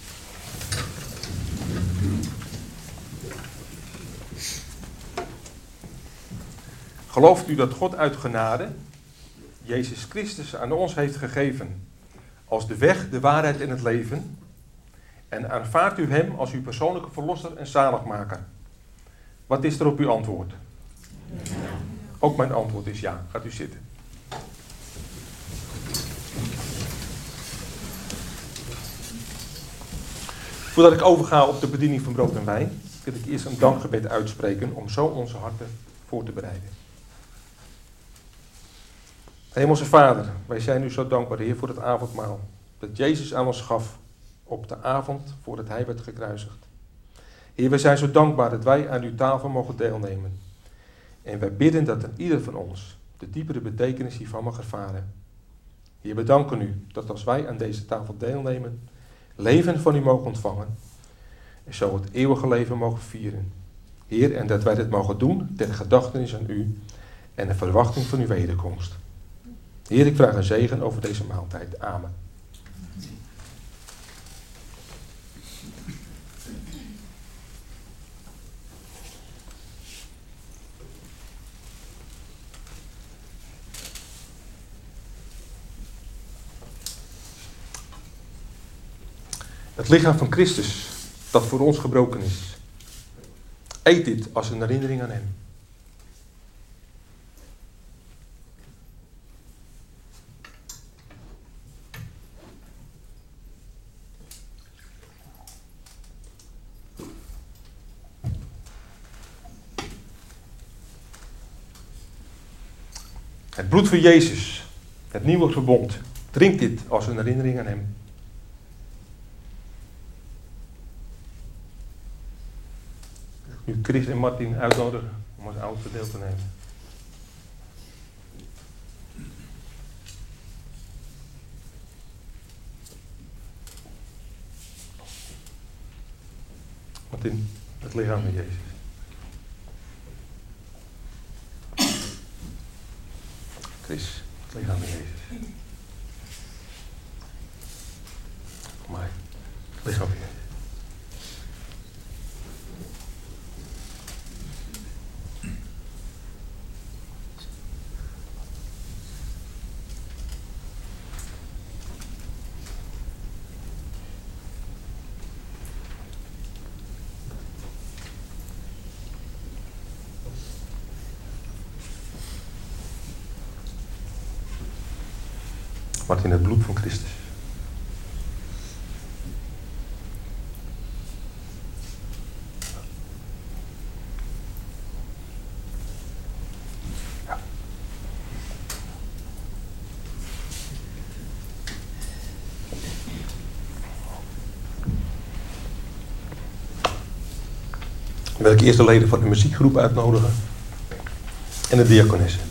Gelooft u dat God uit genade Jezus Christus aan ons heeft gegeven als de weg, de waarheid en het leven? En aanvaardt u hem als uw persoonlijke verlosser en zaligmaker? Wat is er op uw antwoord? Ja. Ook mijn antwoord is ja. Gaat u zitten. Voordat ik overga op de bediening van brood en wijn, wil ik eerst een dankgebed uitspreken om zo onze harten voor te bereiden. Hemelse Vader, wij zijn u zo dankbaar, Heer, voor het avondmaal dat Jezus aan ons gaf op de avond voordat hij werd gekruisigd. Heer, wij zijn zo dankbaar dat wij aan uw tafel mogen deelnemen. En wij bidden dat een ieder van ons de diepere betekenis hiervan mag ervaren. Heer, we danken u dat als wij aan deze tafel deelnemen, leven van u mogen ontvangen en zo het eeuwige leven mogen vieren. Heer, en dat wij dit mogen doen ter gedachtenis aan u en de verwachting van uw wederkomst. Heer, ik vraag een zegen over deze maaltijd. Amen. Het lichaam van Christus, dat voor ons gebroken is. Eet dit als een herinnering aan hem. Het bloed van Jezus, het nieuwe verbond. Drink dit als een herinnering aan hem. Nu Chris en Martin uitnodigen om als oudste deel te nemen. Martin, het lichaam van Jezus. Chris, het lichaam van Jezus. Voor mij, het lichaam van Jezus. Martin, het bloed van Christus. Ja. Dan wil ik eerst de leden van de muziekgroep uitnodigen en de diakonessen.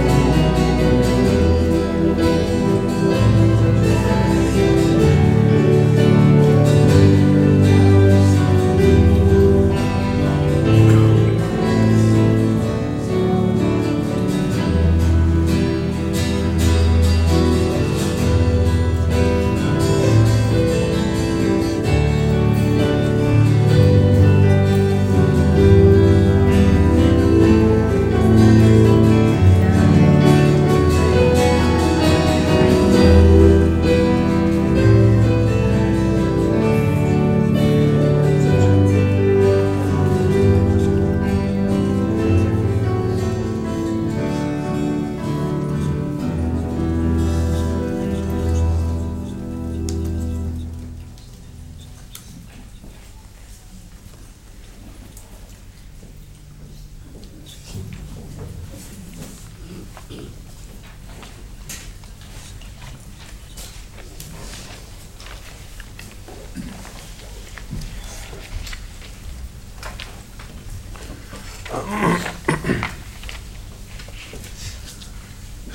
Thank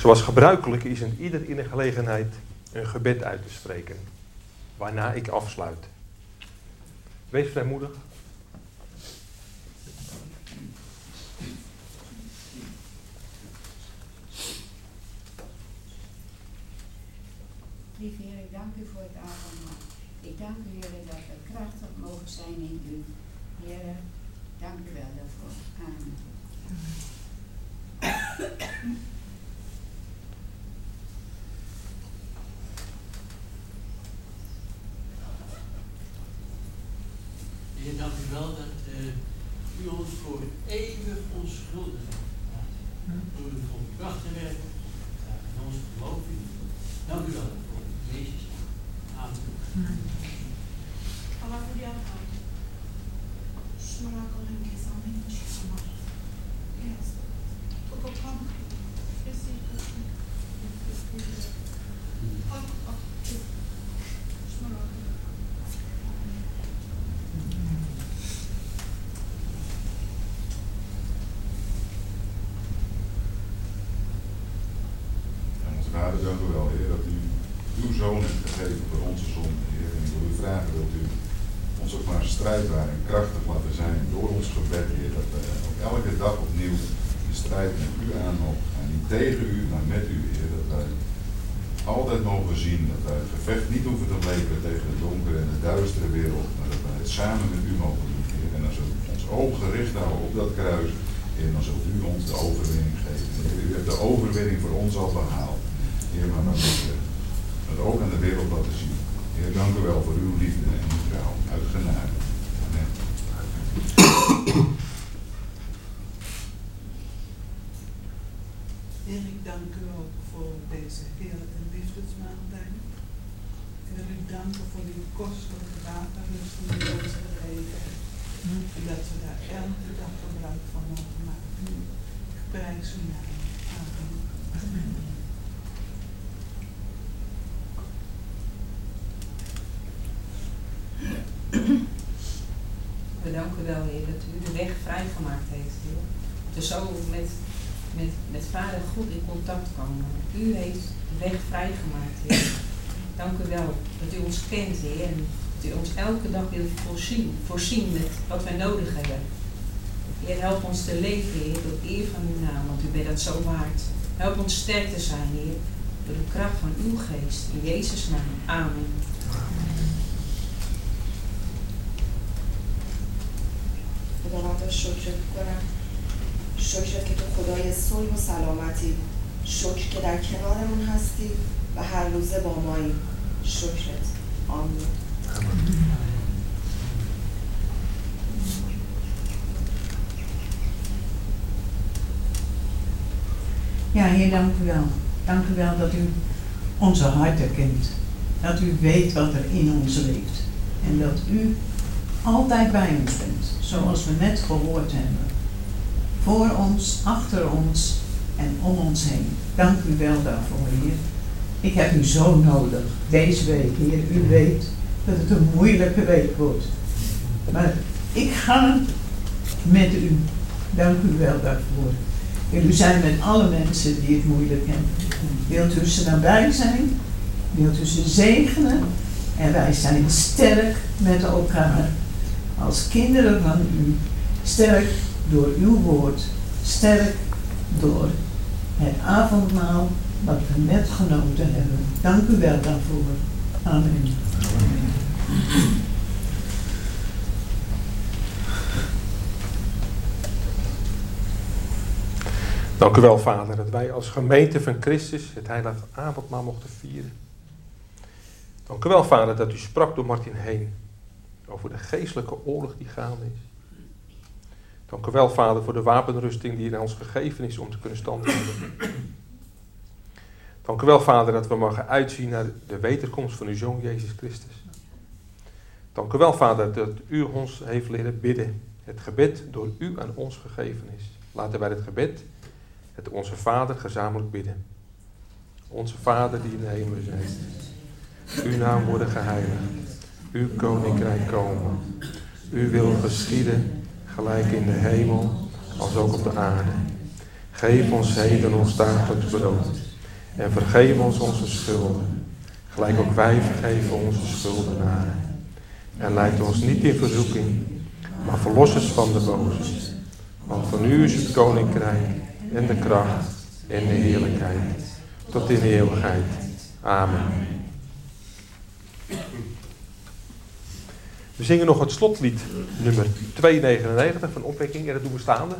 Zoals gebruikelijk is in ieder in de gelegenheid een gebed uit te spreken, waarna ik afsluit. Wees vrijmoedig. Lieve Heer, ik dank u voor het avondmaal. Ik dank u, Heer, dat we krachtig mogen zijn in u. Heer, dank u wel daarvoor. Amen. Heer, dank u wel dat uh, u ons voor eeuwig onschuldig maakt. Door uw volkracht te werken en ons geloof in u. Dank u wel voor Jezus. Amen. Allah voor die aangaan. Smaak en kies aan mijn schaam. Yes. Tot op hand. Is die goed? Ach, ach. Smaak. Vader, dank u wel, Heer, dat u uw zoon hebt gegeven voor onze zonde, Heer. En ik wil u vragen dat u ons ook maar strijdbaar en krachtig laten zijn door ons gebed, Heer. Dat we ook elke dag opnieuw de strijd met u aan mogen gaan. Niet tegen u, maar met u, Heer. Dat wij altijd mogen zien dat wij het gevecht niet hoeven te leveren tegen de donkere en de duistere wereld, maar dat wij het samen met u mogen doen, Heer. En als we ons oog gericht houden op dat kruis, Heer, dan zult u ons de overwinning geven. Heer, u hebt de overwinning voor ons al behaald. Heer, maar dan moeten we het ook aan de wereld laten zien. Heer, dank u wel voor uw liefde en uw trouw. Uit genade. Amen. Heer, ik dank u ook voor deze heerlijke liefdesmaaltijd. Ik wil u danken voor uw kostelijke waterrusting in onze leven. En dat we daar elke dag gebruik van mogen maken. Ik prijs u naam. Amen. Amen. We danken u wel, Heer, dat u de weg vrijgemaakt heeft, Heer. Dat we zo met, met, met Vader goed in contact komen. U heeft de weg vrijgemaakt, Heer. Dank u wel dat u ons kent, Heer. En dat u ons elke dag wilt voorzien, voorzien met wat wij nodig hebben. Heer, help ons te leven, Heer, door eer van uw naam, want u bent dat zo waard. Help ons sterk te zijn, Heer, door de kracht van uw geest. In Jezus' naam. Amen. خداوند را شکر کنم، شکر که تو خدای صلح و سلامتی، شکر که در کنارمون هستی و هر روزه با مایی. شکرت. آمین. Ja, Heer, dank u wel. Dank u wel dat u onze harten kent. Dat u weet wat er in ons leeft. En dat u altijd bij ons bent, zoals we net gehoord hebben. Voor ons, achter ons en om ons heen. Dank u wel daarvoor, Heer. Ik heb u zo nodig, deze week, Heer. U weet dat het een moeilijke week wordt. Maar ik ga met u. Dank u wel daarvoor. Wil u zijn met alle mensen die het moeilijk hebben. Wilt u ze nabij zijn? Wilt u ze zegenen? En wij zijn sterk met elkaar. Als kinderen van u. Sterk door uw woord. Sterk door het avondmaal wat we net genoten hebben. Dank u wel daarvoor. Amen. Amen. Dank u wel, Vader, dat wij als gemeente van Christus het heilige avondmaal mochten vieren. Dank u wel, Vader, dat u sprak door Martin heen over de geestelijke oorlog die gaande is. Dank u wel, Vader, voor de wapenrusting die in ons gegeven is om te kunnen standhouden. Dank u wel, Vader, dat we mogen uitzien naar de wederkomst van uw Zoon Jezus Christus. Dank u wel, Vader, dat u ons heeft leren bidden. Het gebed door u aan ons gegeven is. Laten wij het gebed, het onze Vader, gezamenlijk bidden. Onze Vader die in de hemel zijt. Uw naam worden geheiligd. Uw koninkrijk komen. Uw wil geschieden, gelijk in de hemel, als ook op de aarde. Geef ons heden ons dagelijks brood. En vergeef ons onze schulden, gelijk ook wij vergeven onze schuldenaren. En leid ons niet in verzoeking, maar verlos ons van de boze. Want van u is het koninkrijk en de kracht en de heerlijkheid tot in de eeuwigheid. Amen. We zingen nog het slotlied nummer tweehonderdnegenennegentig van Opwekking en dat doen we staande.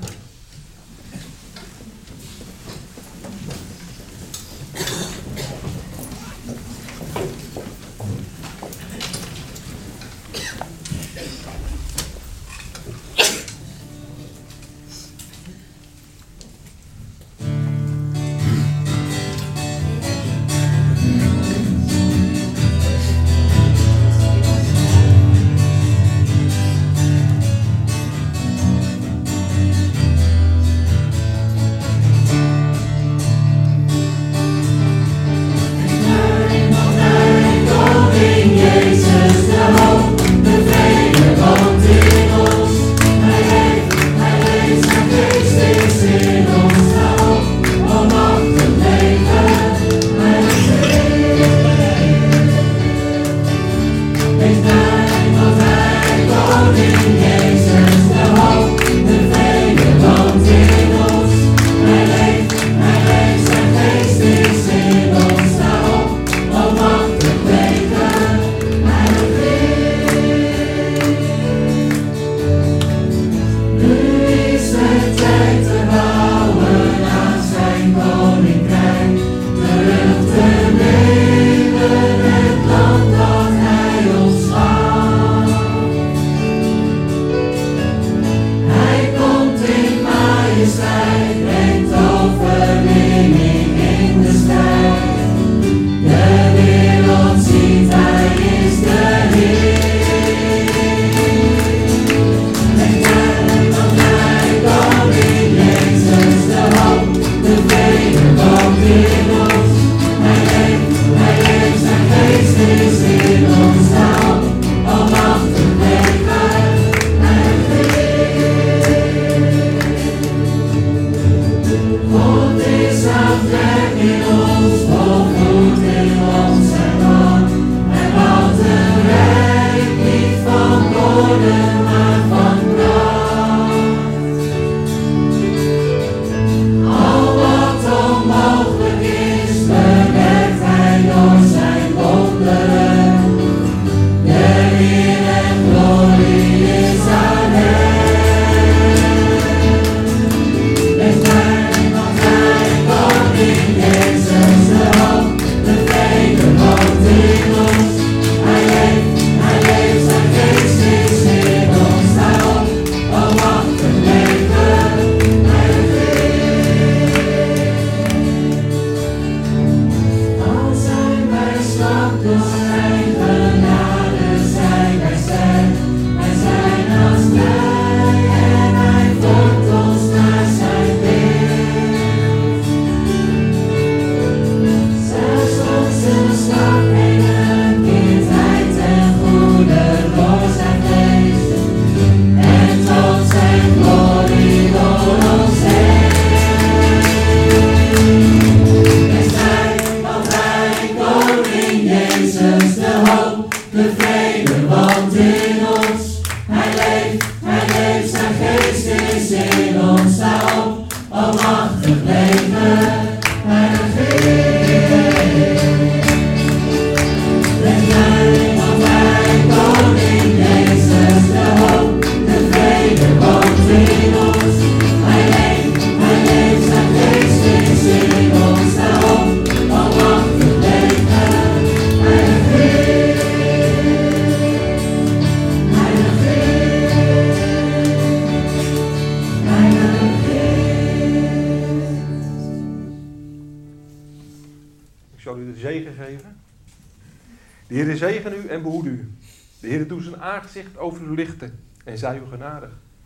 De Heere zegen u en behoede u. De Heere doet zijn aangezicht over u lichten en zij u genadig.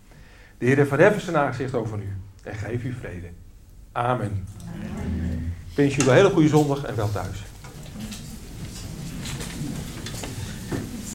De Heere verheffen zijn aangezicht over u en geef u vrede. Amen. Ik wens jullie een hele goede zondag en wel thuis.